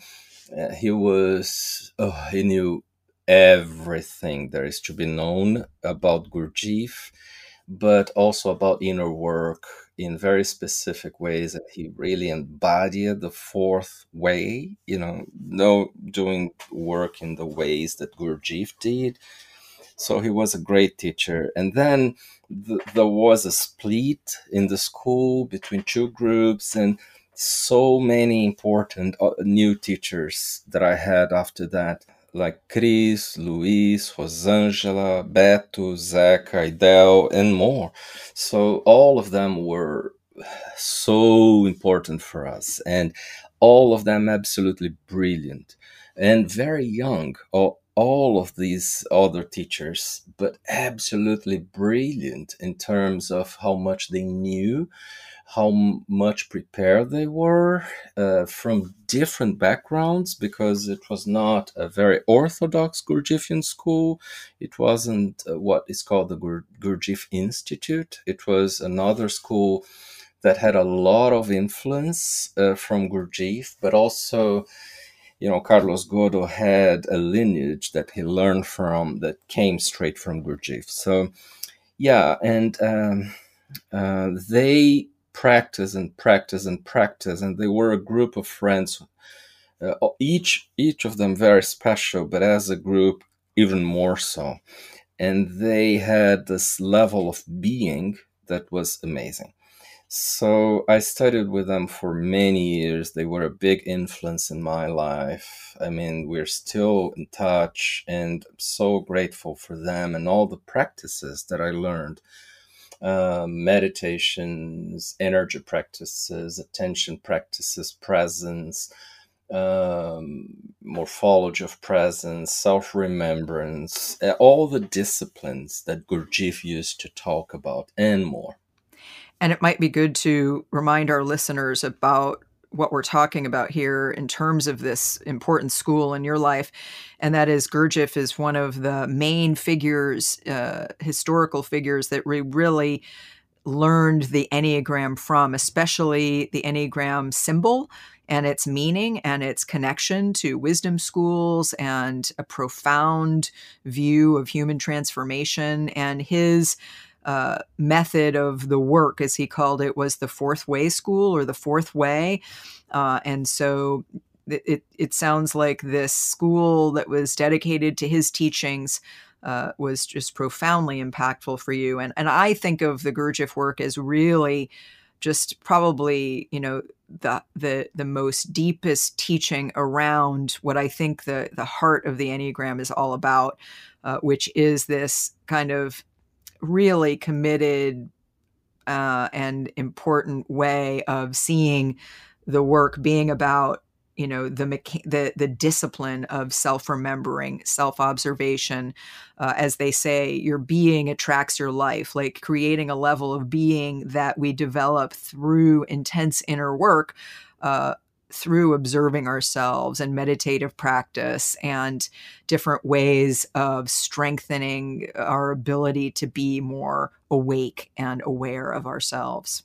he knew everything there is to be known about Gurdjieff, but also about inner work in very specific ways. And he really embodied the fourth way, doing work in the ways that Gurdjieff did. So he was a great teacher. And then there was a split in the school between two groups, and so many important new teachers that I had after that, like Chris, Luis, Rosangela, Beto, Zeca, Idel, and more. So all of them were so important for us, and all of them absolutely brilliant and very young. All of these other teachers, but absolutely brilliant in terms of how much they knew, how much prepared they were, from different backgrounds, because it was not a very orthodox Gurdjieffian school. It wasn't what is called the Gurdjieff Institute. It was another school that had a lot of influence from Gurdjieff, but also, Carlos Godo had a lineage that he learned from that came straight from Gurdjieff. So, yeah, and they practice and practice and practice, and they were a group of friends, each of them very special, but as a group even more so. And they had this level of being that was amazing. So I studied with them for many years. They were a big influence in my life. I mean, we're still in touch, and I'm so grateful for them and all the practices that I learned. Meditations, energy practices, attention practices, presence, morphology of presence, self-remembrance, all the disciplines that Gurdjieff used to talk about, and more. And it might be good to remind our listeners about what we're talking about here in terms of this important school in your life. And that is, Gurdjieff is one of the main figures, historical figures, that we really learned the Enneagram from, especially the Enneagram symbol and its meaning and its connection to wisdom schools and a profound view of human transformation. And his method of the work, as he called it, was the Fourth Way School, or the Fourth Way. And so it sounds like this school that was dedicated to his teachings was just profoundly impactful for you. And I think of the Gurdjieff work as really just probably, the most deepest teaching around what I think the heart of the Enneagram is all about, which is this kind of really committed and important way of seeing the work being about, the discipline of self-remembering, self-observation. As they say, your being attracts your life, like creating a level of being that we develop through intense inner work, through observing ourselves and meditative practice and different ways of strengthening our ability to be more awake and aware of ourselves.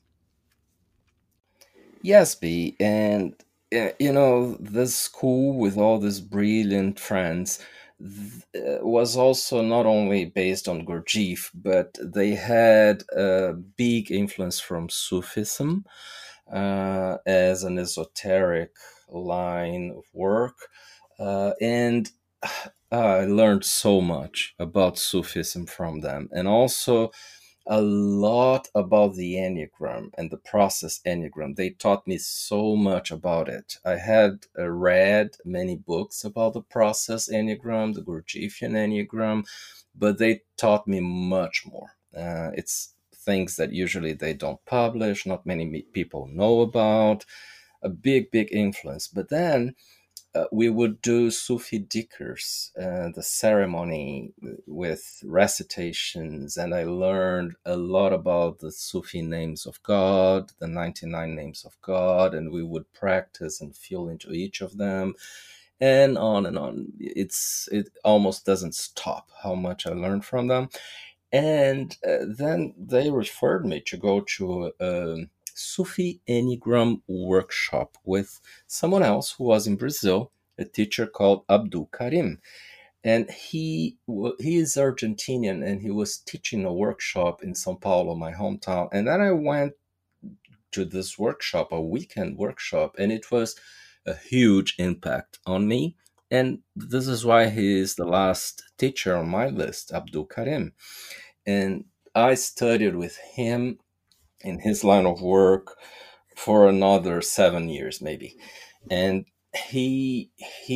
Yes, B. And, this school with all these brilliant friends was also not only based on Gurdjieff, but they had a big influence from Sufism as an esoteric line of work. And I learned so much about Sufism from them. And also, a lot about the Enneagram and the process Enneagram. They taught me so much about it. I had read many books about the process Enneagram, the Gurdjieffian Enneagram, but they taught me much more. It's things that usually they don't publish, not many people know about, a big, big influence. But then we would do Sufi Dikrs, the ceremony with recitations, and I learned a lot about the Sufi names of God, the 99 names of God, and we would practice and feel into each of them, and on and on. It almost doesn't stop how much I learned from them. And then they referred me to go to a Sufi Enneagram workshop with someone else who was in Brazil, a teacher called Abdul Karim. And he is Argentinian, and he was teaching a workshop in São Paulo, my hometown. And then I went to this workshop, a weekend workshop, and it was a huge impact on me. And this is why he is the last teacher on my list, Abdul Karim. And I studied with him in his line of work for another 7 years, maybe. And he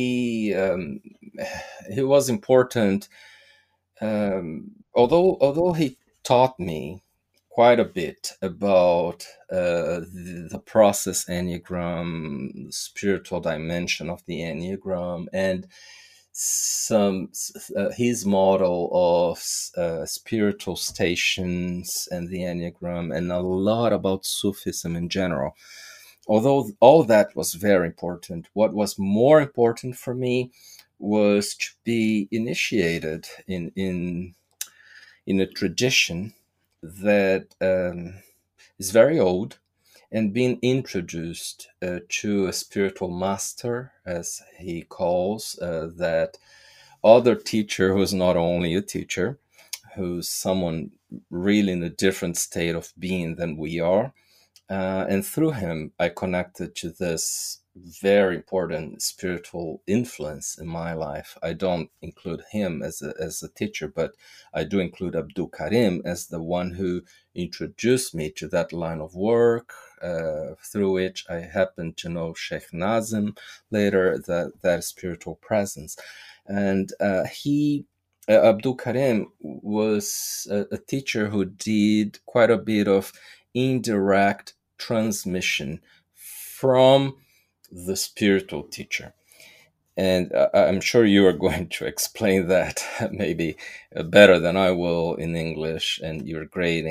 was important. Although he taught me quite a bit about the process Enneagram, the spiritual dimension of the Enneagram, and his model of spiritual stations and the Enneagram, and a lot about Sufism in general. Although all that was very important, what was more important for me was to be initiated in a tradition that is very old, and being introduced to a spiritual master, as he calls, that other teacher who's not only a teacher, who's someone really in a different state of being than we are. And through him, I connected to this very important spiritual influence in my life. I don't include him as a teacher, but I do include Abdul Karim as the one who introduced me to that line of work, through which I happened to know Sheikh Nazim later, that spiritual presence. And Abdul Karim was a teacher who did quite a bit of indirect transmission from the spiritual teacher. And I'm sure you are going to explain that maybe better than I will in English, and you're great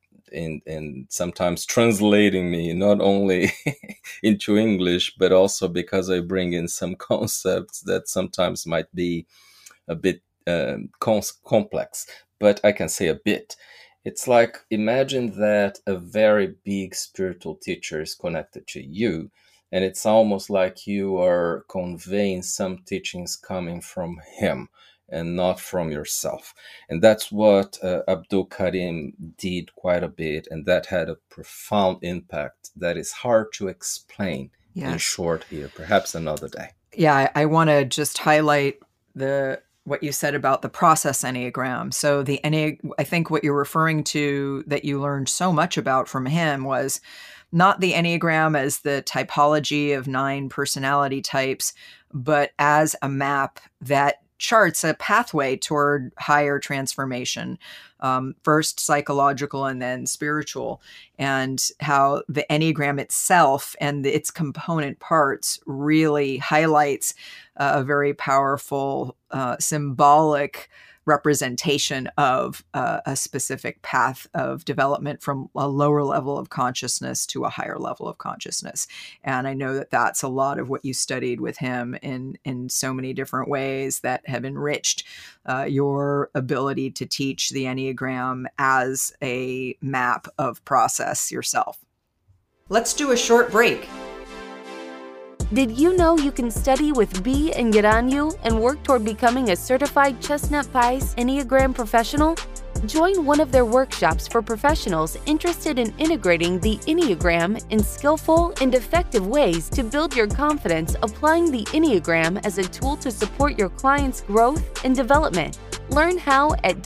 in sometimes translating me not only into English, but also because I bring in some concepts that sometimes might be a bit complex, but I can say a bit. It's like, imagine that a very big spiritual teacher is connected to you, and it's almost like you are conveying some teachings coming from him and not from yourself. And that's what Abdul Karim did quite a bit, and that had a profound impact that is hard to explain in short here, perhaps another day. Yeah, I want to just highlight the what you said about the process Enneagram. So I think what you're referring to that you learned so much about from him was not the Enneagram as the typology of 9 personality types, but as a map that charts a pathway toward higher transformation, first psychological and then spiritual, and how the Enneagram itself and its component parts really highlights a very powerful symbolic representation of a specific path of development from a lower level of consciousness to a higher level of consciousness. And I know that that's a lot of what you studied with him in so many different ways that have enriched your ability to teach the Enneagram as a map of process yourself. Let's do a short break. Did you know you can study with B and get on you and work toward becoming a certified Chestnut Pies Enneagram professional? Join one of their workshops for professionals interested in integrating the Enneagram in skillful and effective ways to build your confidence applying the Enneagram as a tool to support your clients' growth and development. Learn how at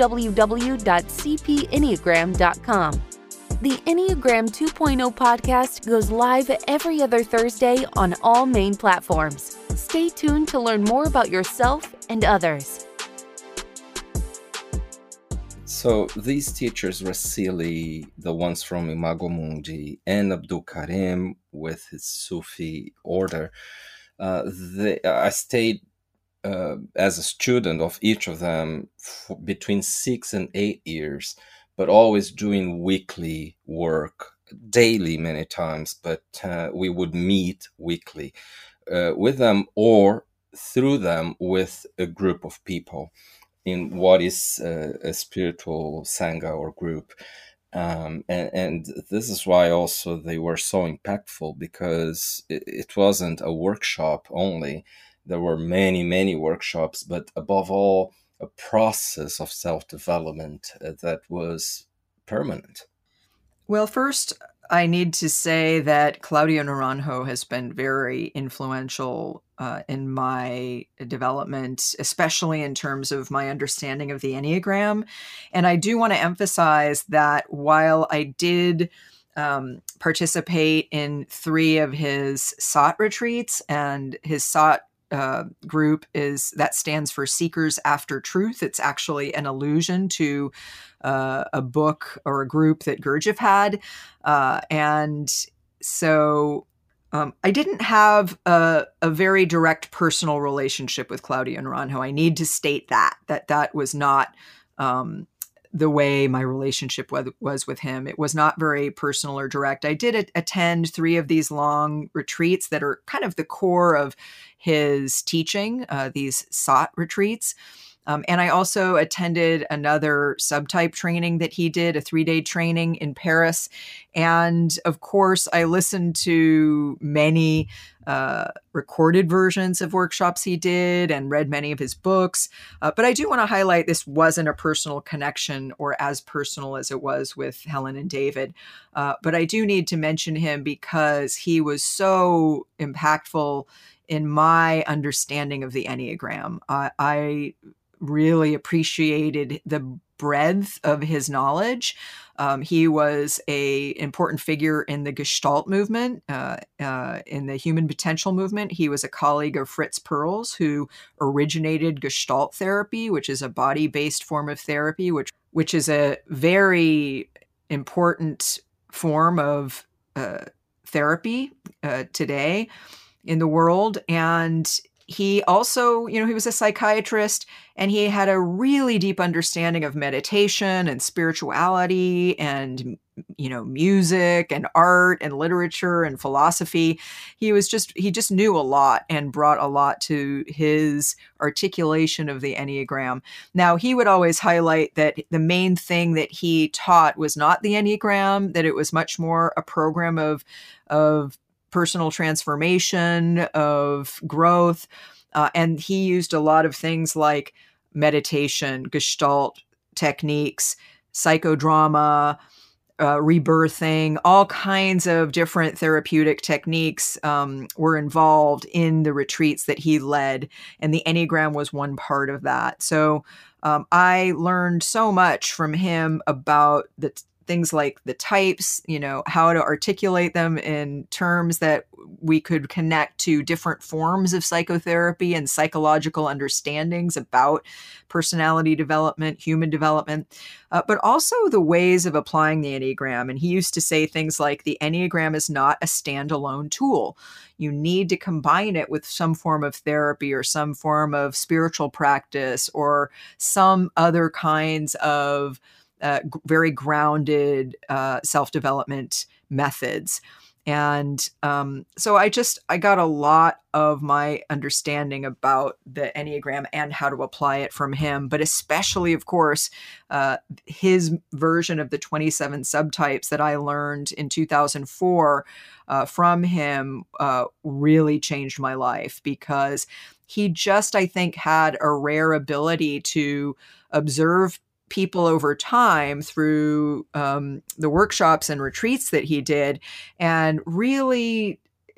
www.cpenneagram.com. The Enneagram 2.0 podcast goes live every other Thursday on all main platforms. Stay tuned to learn more about yourself and others. So these teachers, Rasili, the ones from Imago Mundi, and Abdul Karim with his Sufi order, I stayed as a student of each of them between 6 and 8 years, but always doing weekly work, daily many times, but we would meet weekly with them or through them with a group of people in what is a spiritual sangha or group. And this is why also they were so impactful, because it wasn't a workshop only. There were many, many workshops, but above all, a process of self-development that was permanent. Well, first, I need to say that Claudio Naranjo has been very influential in my development, especially in terms of my understanding of the Enneagram. And I do want to emphasize that while I did participate in 3 of his SOT retreats, and his SOT group that stands for Seekers After Truth. It's actually an allusion to a book or a group that Gurdjieff had. And so I didn't have a very direct personal relationship with Claudio Naranjo. I need to state that was not the way my relationship was with him. It was not very personal or direct. I did attend 3 of these long retreats that are kind of the core of his teaching, these SOT retreats. And I also attended another subtype training that he did, a 3-day training in Paris. And of course, I listened to many recorded versions of workshops he did and read many of his books. But I do want to highlight this wasn't a personal connection, or as personal as it was with Helen and David. But I do need to mention him because he was so impactful in my understanding of the Enneagram. I really appreciated the breadth of his knowledge. He was an important figure in the Gestalt movement, in the human potential movement. He was a colleague of Fritz Perls, who originated Gestalt therapy, which is a body-based form of therapy, which is a very important form of therapy today in the world. And he also, he was a psychiatrist, and he had a really deep understanding of meditation and spirituality and, music and art and literature and philosophy. He just knew a lot and brought a lot to his articulation of the Enneagram. Now, he would always highlight that the main thing that he taught was not the Enneagram, that it was much more a program of personal transformation, of growth. And he used a lot of things like meditation, Gestalt techniques, psychodrama, rebirthing, all kinds of different therapeutic techniques were involved in the retreats that he led. And the Enneagram was one part of that. So I learned so much from him about the things like the types, how to articulate them in terms that we could connect to different forms of psychotherapy and psychological understandings about personality development, human development, but also the ways of applying the Enneagram. And he used to say things like the Enneagram is not a standalone tool. You need to combine it with some form of therapy or some form of spiritual practice or some other kinds of very grounded self-development methods. And so I got a lot of my understanding about the Enneagram and how to apply it from him, but especially, of course, his version of the 27 subtypes that I learned in 2004 from him really changed my life, because he just, I think, had a rare ability to observe people over time through the workshops and retreats that he did, and really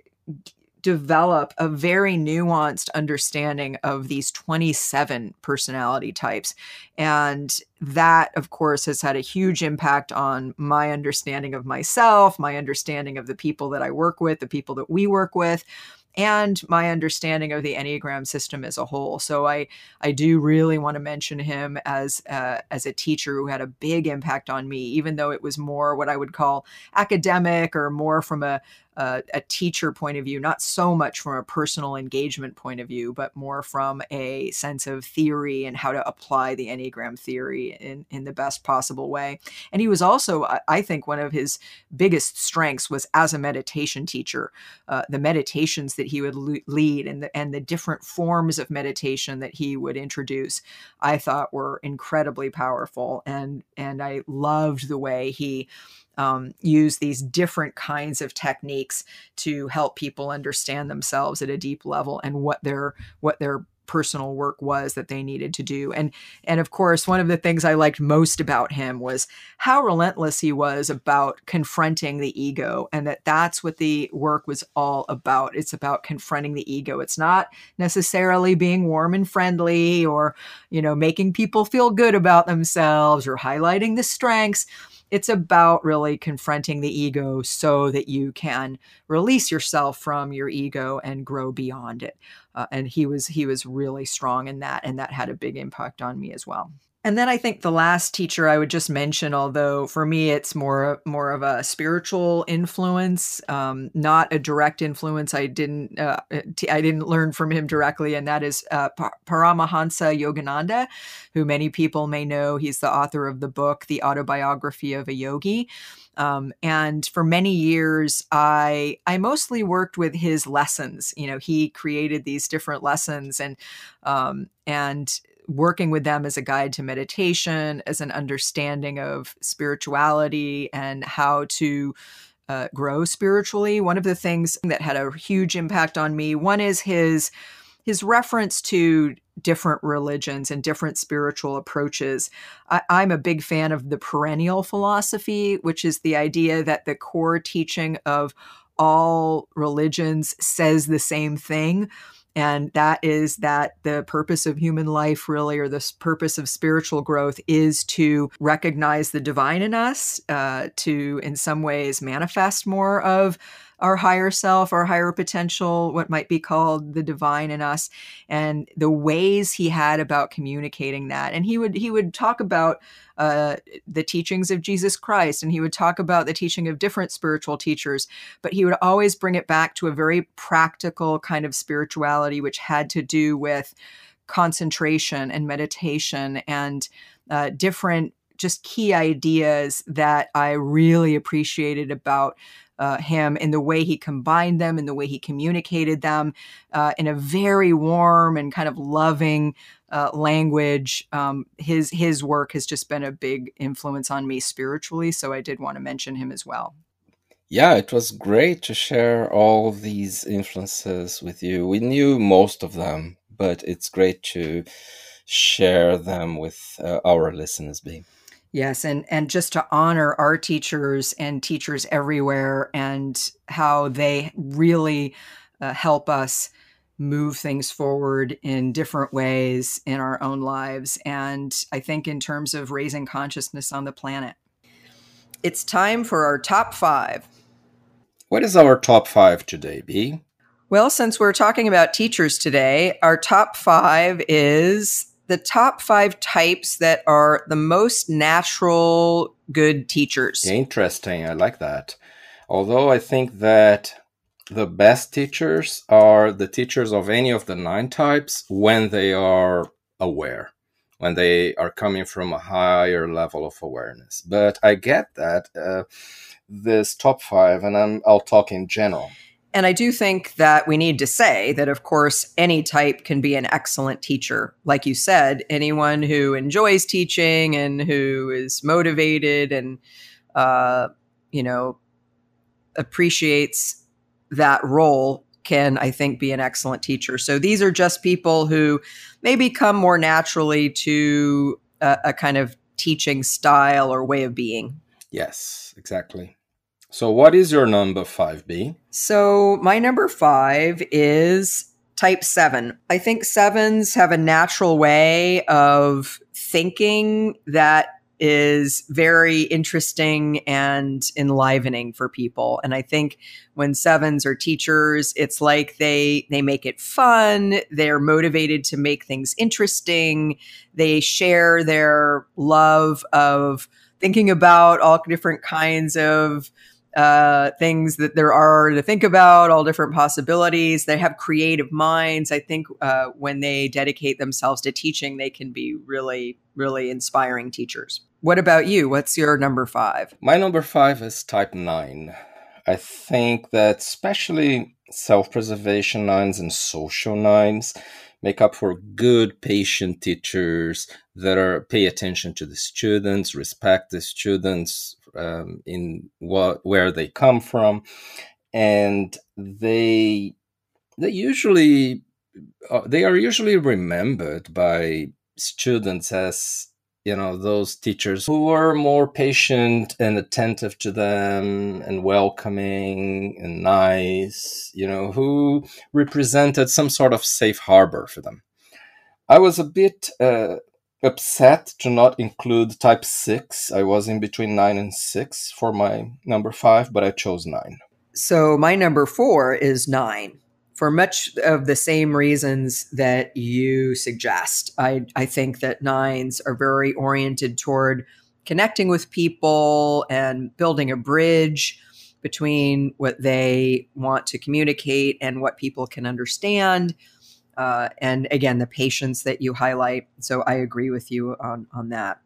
develop a very nuanced understanding of these 27 personality types. And that, of course, has had a huge impact on my understanding of myself, my understanding of the people that I work with, the people that we work with, and my understanding of the Enneagram system as a whole. So I do really want to mention him as a teacher who had a big impact on me, even though it was more what I would call academic or more from a teacher point of view, not so much from a personal engagement point of view, but more from a sense of theory and how to apply the Enneagram theory in the best possible way. And he was also, I think, one of his biggest strengths was as a meditation teacher. The meditations that he would lead and the different forms of meditation that he would introduce, I thought were incredibly powerful. And I loved the way he use these different kinds of techniques to help people understand themselves at a deep level and what their personal work was that they needed to do. And of course, one of the things I liked most about him was how relentless he was about confronting the ego, and that's what the work was all about. It's about confronting the ego. It's not necessarily being warm and friendly or, making people feel good about themselves or highlighting the strengths. It's about really confronting the ego so that you can release yourself from your ego and grow beyond it. And he was really strong in that, and that had a big impact on me as well. And then I think the last teacher I would just mention, although for me it's more of a spiritual influence, not a direct influence. I didn't learn from him directly, and that is Paramahansa Yogananda, who many people may know. He's the author of the book, The Autobiography of a Yogi. And for many years, I mostly worked with his lessons. He created these different lessons, and working with them as a guide to meditation, as an understanding of spirituality and how to grow spiritually. One of the things that had a huge impact on me, one is his reference to different religions and different spiritual approaches. I'm a big fan of the perennial philosophy, which is the idea that the core teaching of all religions says the same thing. And that is that the purpose of human life, really, or the purpose of spiritual growth, is to recognize the divine in us, to in some ways manifest more of our higher self, our higher potential, what might be called the divine in us, and the ways he had about communicating that. And he would talk about the teachings of Jesus Christ, and he would talk about the teaching of different spiritual teachers, but he would always bring it back to a very practical kind of spirituality, which had to do with concentration and meditation and different just key ideas that I really appreciated about him, in the way he combined them, in the way he communicated them, in a very warm and kind of loving language. His work has just been a big influence on me spiritually, so I did want to mention him as well. Yeah, it was great to share all these influences with you. We knew most of them, but it's great to share them with our listeners, Bea. Yes, and just to honor our teachers and teachers everywhere and how they really help us move things forward in different ways in our own lives. And I think in terms of raising consciousness on the planet. It's time for our top 5. What is our top 5 today, B? Well, since we're talking about teachers today, our top 5 is the top 5 types that are the most natural good teachers. Interesting. I like that. Although I think that the best teachers are the teachers of any of the 9 types when they are aware, when they are coming from a higher level of awareness. But I get that, this top 5, and I'll talk in general. And I do think that we need to say that, of course, any type can be an excellent teacher. Like you said, anyone who enjoys teaching and who is motivated and, appreciates that role can, I think, be an excellent teacher. So these are just people who maybe come more naturally to a kind of teaching style or way of being. Yes, exactly. So what is your number 5, B? So my number 5 is type 7. I think 7s have a natural way of thinking that is very interesting and enlivening for people. And I think when 7s are teachers, it's like they make it fun. They're motivated to make things interesting. They share their love of thinking about all different kinds of things that there are to think about, all different possibilities. They have creative minds. I think when they dedicate themselves to teaching, they can be really, really inspiring teachers. What about you? What's your number 5? My number 5 is type 9. I think that especially self-preservation 9s and social 9s make up for good, patient teachers that pay attention to the students, respect the students in where they come from, and they are usually remembered by students as those teachers who were more patient and attentive to them and welcoming and nice, who represented some sort of safe harbor for them. I was a bit upset to not include type 6. I was in between 9 and 6 for my number 5, but I chose 9. So my number 4 is 9. For much of the same reasons that you suggest. I think that 9s are very oriented toward connecting with people and building a bridge between what they want to communicate and what people can understand. And again, the patience that you highlight. So I agree with you on that.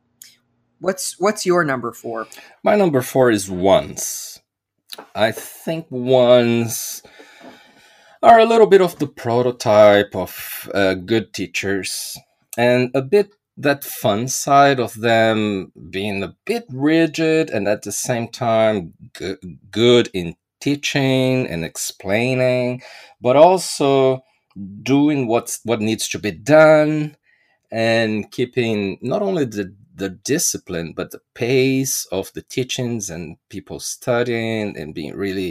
What's your number 4? My number 4 is 1s. I think 1s are a little bit of the prototype of good teachers, and a bit that fun side of them being a bit rigid and at the same time good in teaching and explaining, but also doing what needs to be done and keeping not only the discipline but the pace of the teachings and people studying and being really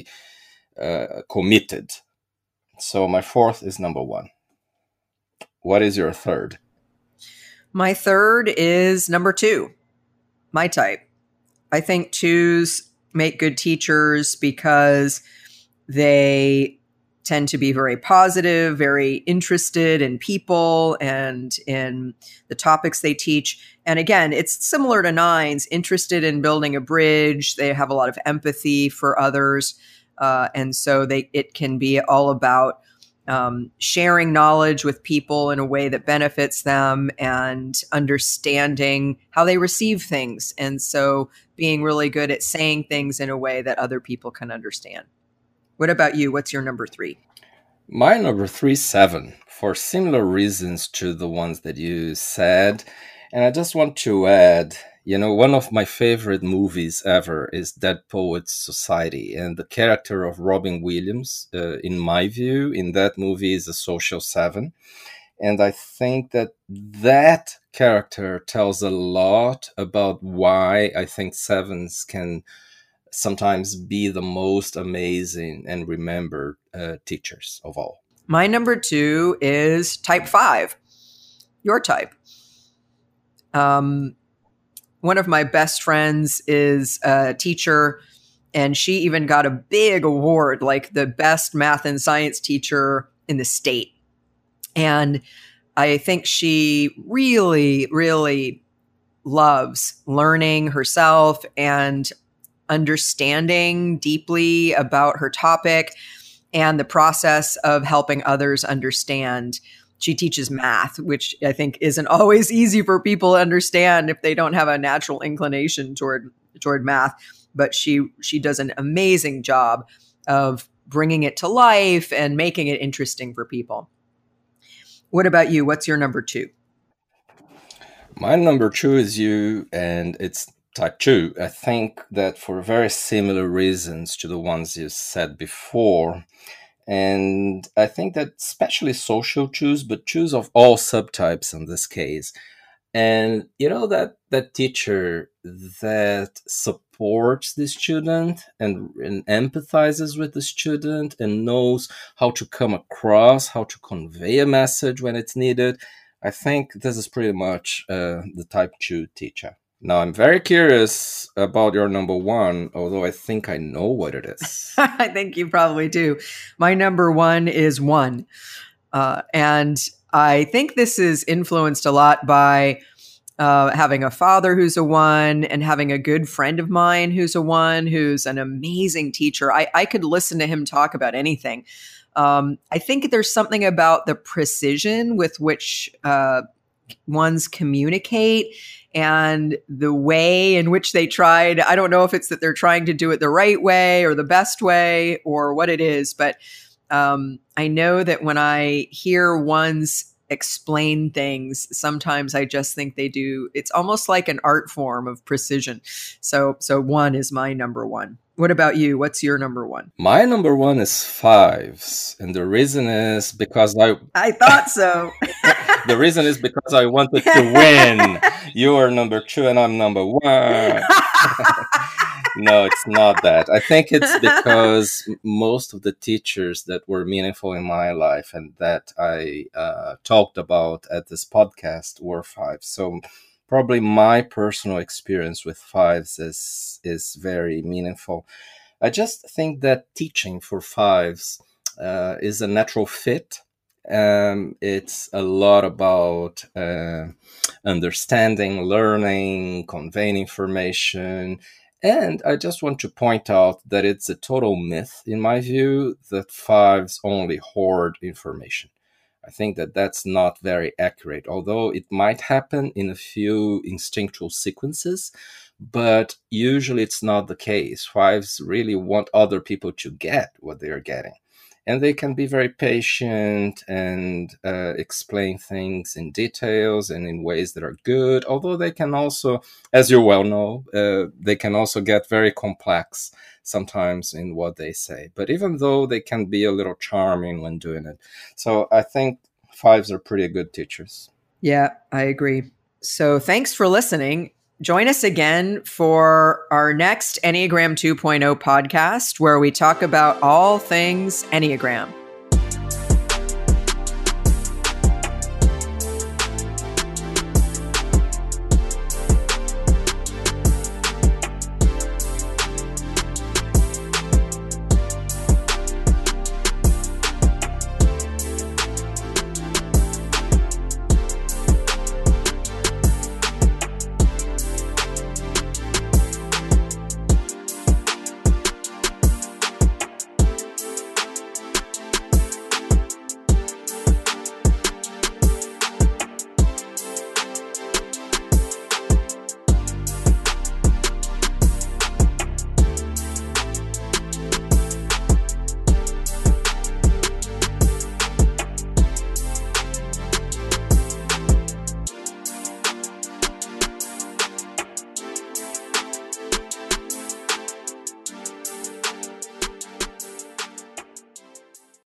committed. So my 4th is number 1. What is your 3rd? My 3rd is number 2, my type. I think 2s make good teachers because they tend to be very positive, very interested in people and in the topics they teach. And again, it's similar to 9s, interested in building a bridge. They have a lot of empathy for others. And so it can be all about sharing knowledge with people in a way that benefits them and understanding how they receive things. And so being really good at saying things in a way that other people can understand. What about you? What's your number 3? My number 3 is 7, for similar reasons to the ones that you said. And I just want to add, one of my favorite movies ever is Dead Poets Society. And the character of Robin Williams, in my view, in that movie is a social 7. And I think that character tells a lot about why I think sevens can sometimes be the most amazing and remembered teachers of all. My number 2 is type 5, your type. One of my best friends is a teacher, and she even got a big award, like the best math and science teacher in the state. And I think she really, really loves learning herself and understanding deeply about her topic and the process of helping others understand. She teaches math, which I think isn't always easy for people to understand if they don't have a natural inclination toward math. But she does an amazing job of bringing it to life and making it interesting for people. What about you? What's your number 2? My number 2 is you, and it's type 2. I think that for very similar reasons to the ones you said before. And I think that especially social 2s, but 2s of all subtypes in this case. And that teacher that supports the student and empathizes with the student and knows how to come across, how to convey a message when it's needed. I think this is pretty much the type 2 teacher. Now, I'm very curious about your number 1, although I think I know what it is. I think you probably do. My number 1 is 1. And I think this is influenced a lot by having a father who's a 1 and having a good friend of mine who's a 1, who's an amazing teacher. I could listen to him talk about anything. I think there's something about the precision with which 1s communicate and the way in which they tried. I don't know if it's that they're trying to do it the right way or the best way or what it is, but I know that when I hear 1s explain things, sometimes I just think they do. It's almost like an art form of precision. So 1 is my number 1. What about you? What's your number 1? My number 1 is 5s. And the reason is because I thought so. The reason is because I wanted to win. You are number 2 and I'm number 1. No, it's not that. I think it's because most of the teachers that were meaningful in my life and that I talked about at this podcast were 5s. So probably my personal experience with 5s is very meaningful. I just think that teaching for 5s is a natural fit. It's a lot about understanding, learning, conveying information. And I just want to point out that it's a total myth, in my view, that 5s only hoard information. I think that that's not very accurate, although it might happen in a few instinctual sequences, but usually it's not the case. 5s really want other people to get what they're getting. And they can be very patient and explain things in details and in ways that are good, although they can also, as you well know, they can also get very complex sometimes in what they say. But even though they can be a little charming when doing it. So I think 5s are pretty good teachers. Yeah, I agree. So thanks for listening. Join us again for our next Enneagram 2.0 podcast, where we talk about all things Enneagram.